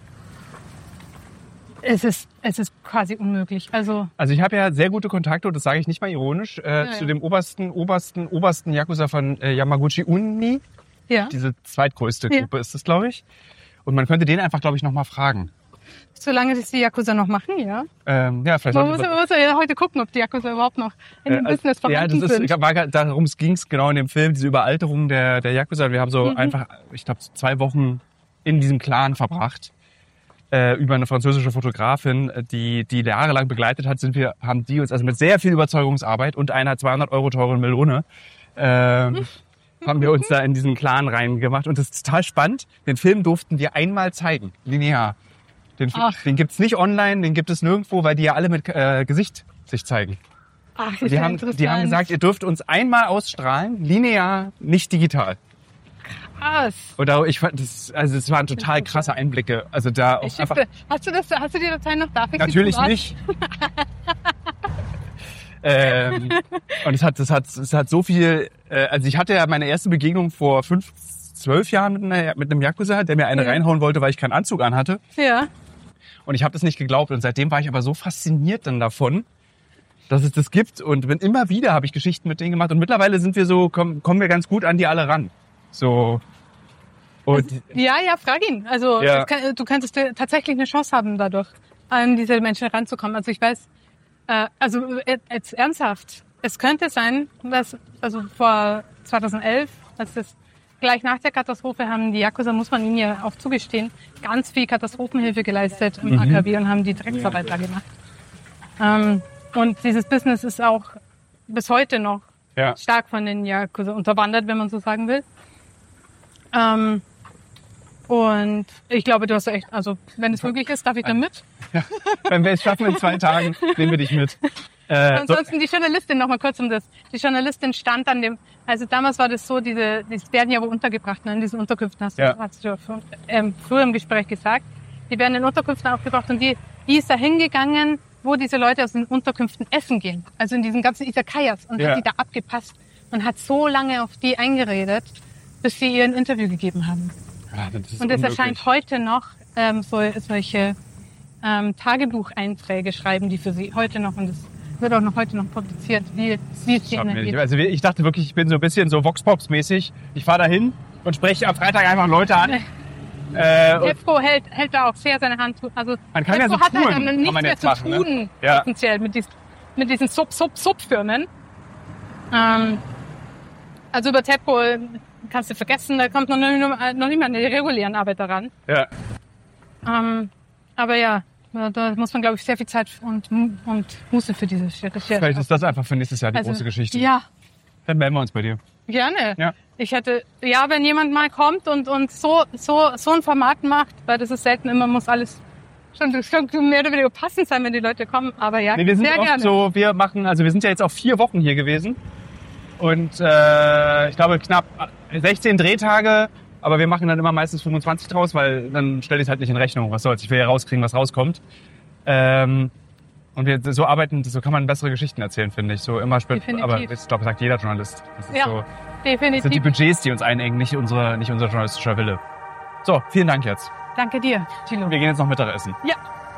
es ist, es ist quasi unmöglich. Also Also ich habe ja sehr gute Kontakte, und das sage ich nicht mal ironisch, äh, Ja, zu ja. dem obersten, obersten, obersten Yakuza von äh, Yamaguchi Uni. ja, Diese zweitgrößte Ja. Gruppe ist das, glaube ich. Und man könnte den einfach, glaube ich, nochmal fragen. solange das die Yakuza noch machen, ja. Ähm, ja, vielleicht Man sollte muss, man muss ja heute gucken, ob die Yakuza überhaupt noch in dem Äh, Business ja, vorhanden das ist, sind. ich war, gar- darum ging es genau in dem Film, diese Überalterung der, der Yakuza. Wir haben so Mhm. einfach, ich glaube, zwei Wochen in diesem Clan verbracht. Äh, über eine französische Fotografin, die die jahrelang begleitet hat, sind wir, haben die uns also mit sehr viel Überzeugungsarbeit und einer zweihundert Euro teuren Melone ähm, haben wir uns da in diesen Clan reingemacht. Und das ist total spannend. Den Film durften wir einmal zeigen, linear. Den, Fi- Ach. den gibt's nicht online, den gibt es nirgendwo, weil die ja alle mit äh, Gesicht sich zeigen. Ach, ist Die ja haben, interessant. die haben gesagt, ihr dürft uns einmal ausstrahlen, linear, nicht digital. Krass. Und da, ich fand das, also es waren total krasse Einblicke. Also da auch Ich einfach. schickte, hast du das, hast du die Datei noch? Darf ich sie Natürlich privat? nicht. ähm, und es hat, es hat, es hat so viel. Äh, also ich hatte ja meine erste Begegnung vor fünf, zwölf Jahren mit, einer, mit einem Yakuza, der mir eine Ja. reinhauen wollte, weil ich keinen Anzug anhatte. Ja. Und ich habe das nicht geglaubt. Und seitdem war ich aber so fasziniert dann davon, dass es das gibt. Und bin immer wieder habe ich Geschichten mit denen gemacht. Und mittlerweile sind wir so, kommen, kommen wir ganz gut an die alle ran. So. Und Ja, ja, frag ihn. Also Ja. es kann, du könntest äh, tatsächlich eine Chance haben, dadurch an diese Menschen ranzukommen. Also ich weiß, äh, also äh, jetzt ernsthaft, es könnte sein, dass also vor zweitausendelf, als das gleich nach der Katastrophe haben die Yakuza, muss man ihnen ja auch zugestehen, ganz viel Katastrophenhilfe geleistet im Mhm. A K W und haben die Drecksarbeit da gemacht. Ähm, und dieses Business ist auch bis heute noch Ja. stark von den Yakuza unterwandert, wenn man so sagen will. Ähm, und ich glaube, du hast echt, also wenn es möglich ist, darf ich da mit? Ja. Wenn wir es schaffen in zwei Tagen, nehmen wir dich mit. Äh, so, Ansonsten die Journalistin, noch mal kurz um das. Die Journalistin stand an dem, also damals war das so, diese, die werden ja wo untergebracht, ne, in diesen Unterkünften, hast du, Ja. hast du ja schon, ähm, früher im Gespräch gesagt. Die werden in Unterkünften aufgebracht und die, die ist da hingegangen, wo diese Leute aus den Unterkünften essen gehen. Also in diesen ganzen Izakayas und Ja. hat die da abgepasst und hat so lange auf die eingeredet, bis sie ihr ein Interview gegeben haben. ja, das ist Und es unmöglich. erscheint heute noch ähm, so, solche ähm, Tagebucheinträge schreiben die für sie heute noch und es wird auch noch heute noch publiziert, wie, wie es Schaffen ihnen wir nicht. geht. Also wir- ich dachte wirklich, ich bin so ein bisschen so Vox Pops mäßig. Ich fahre da hin und spreche am Freitag einfach Leute an. Äh, und TEPCO hält, hält da auch sehr seine Hand. Also Man kann ja TEPCO so hat Touren, halt kann nichts man mehr jetzt zu machen, ne? tun, Ja. essentiell mit diesen, mit diesen Sub-Sub-Sub-Firmen. Ähm, also über TEPCO kannst du vergessen, da kommt noch, nicht- noch nicht mal eine regulären Arbeiter ran. ja. Ähm, aber ja, da da muss man, glaube ich, sehr viel Zeit und, und Muße für diese Recherche. Vielleicht ist das einfach für nächstes Jahr die Also, große Geschichte. Ja, Dann melden wir uns bei dir. gerne. Ja. Ich hätte, ja, wenn jemand mal kommt und, und so, so, so ein Format macht, weil das ist selten immer, muss alles schon, schon mehr oder weniger passend sein, wenn die Leute kommen, aber ja, Nee, wir sind sehr oft gerne. so, wir machen, also wir sind ja jetzt auch vier Wochen hier gewesen und äh, ich glaube knapp sechzehn Drehtage, aber wir machen dann immer meistens fünfundzwanzig draus, weil dann stelle ich es halt nicht in Rechnung. Was soll's, ich will ja rauskriegen, was rauskommt. Ähm, und wir so arbeiten, so kann man bessere Geschichten erzählen, finde ich. So immer spät, Definitiv. aber ich glaube, sagt jeder Journalist. Das ist Ja, so, das sind die definitiv. Budgets, die uns einengen, nicht unsere, nicht unser journalistischer Wille. So, vielen Dank jetzt. Danke dir, Thilo. Wir gehen jetzt noch Mittagessen. Ja.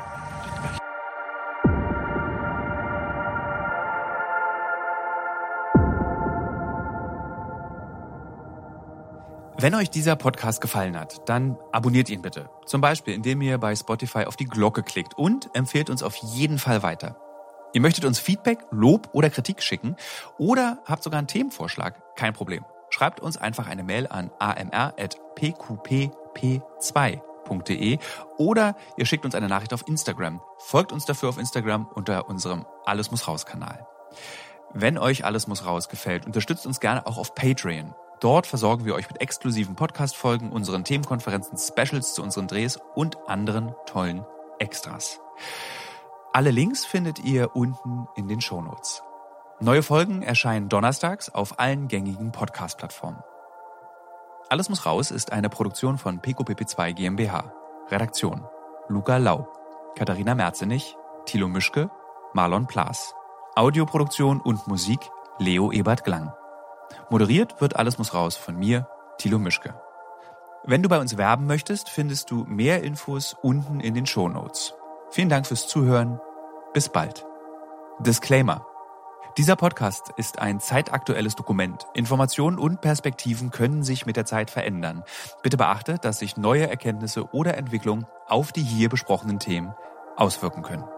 Wenn euch dieser Podcast gefallen hat, dann abonniert ihn bitte. Zum Beispiel, indem ihr bei Spotify auf die Glocke klickt und empfehlt uns auf jeden Fall weiter. Ihr möchtet uns Feedback, Lob oder Kritik schicken oder habt sogar einen Themenvorschlag? Kein Problem. Schreibt uns einfach eine Mail an a m r at p q p p zwei punkt d e oder ihr schickt uns eine Nachricht auf Instagram. Folgt uns dafür auf Instagram unter unserem Alles muss raus Kanal. Wenn euch Alles muss raus gefällt, unterstützt uns gerne auch auf Patreon. Dort versorgen wir euch mit exklusiven Podcast-Folgen, unseren Themenkonferenzen, Specials zu unseren Drehs und anderen tollen Extras. Alle Links findet ihr unten in den Shownotes. Neue Folgen erscheinen donnerstags auf allen gängigen Podcast-Plattformen. Alles muss raus ist eine Produktion von P Q P P zwei GmbH. Redaktion: Luca Lau, Katharina Merzenich, Thilo Mischke, Marlon Plaas. Audioproduktion und Musik: Leo Ebert Glang. Moderiert wird Alles muss raus von mir, Thilo Mischke. Wenn du bei uns werben möchtest, findest du mehr Infos unten in den Shownotes. Vielen Dank fürs Zuhören. Bis bald. Disclaimer: Dieser Podcast ist ein zeitaktuelles Dokument. Informationen und Perspektiven können sich mit der Zeit verändern. Bitte beachte, dass sich neue Erkenntnisse oder Entwicklungen auf die hier besprochenen Themen auswirken können.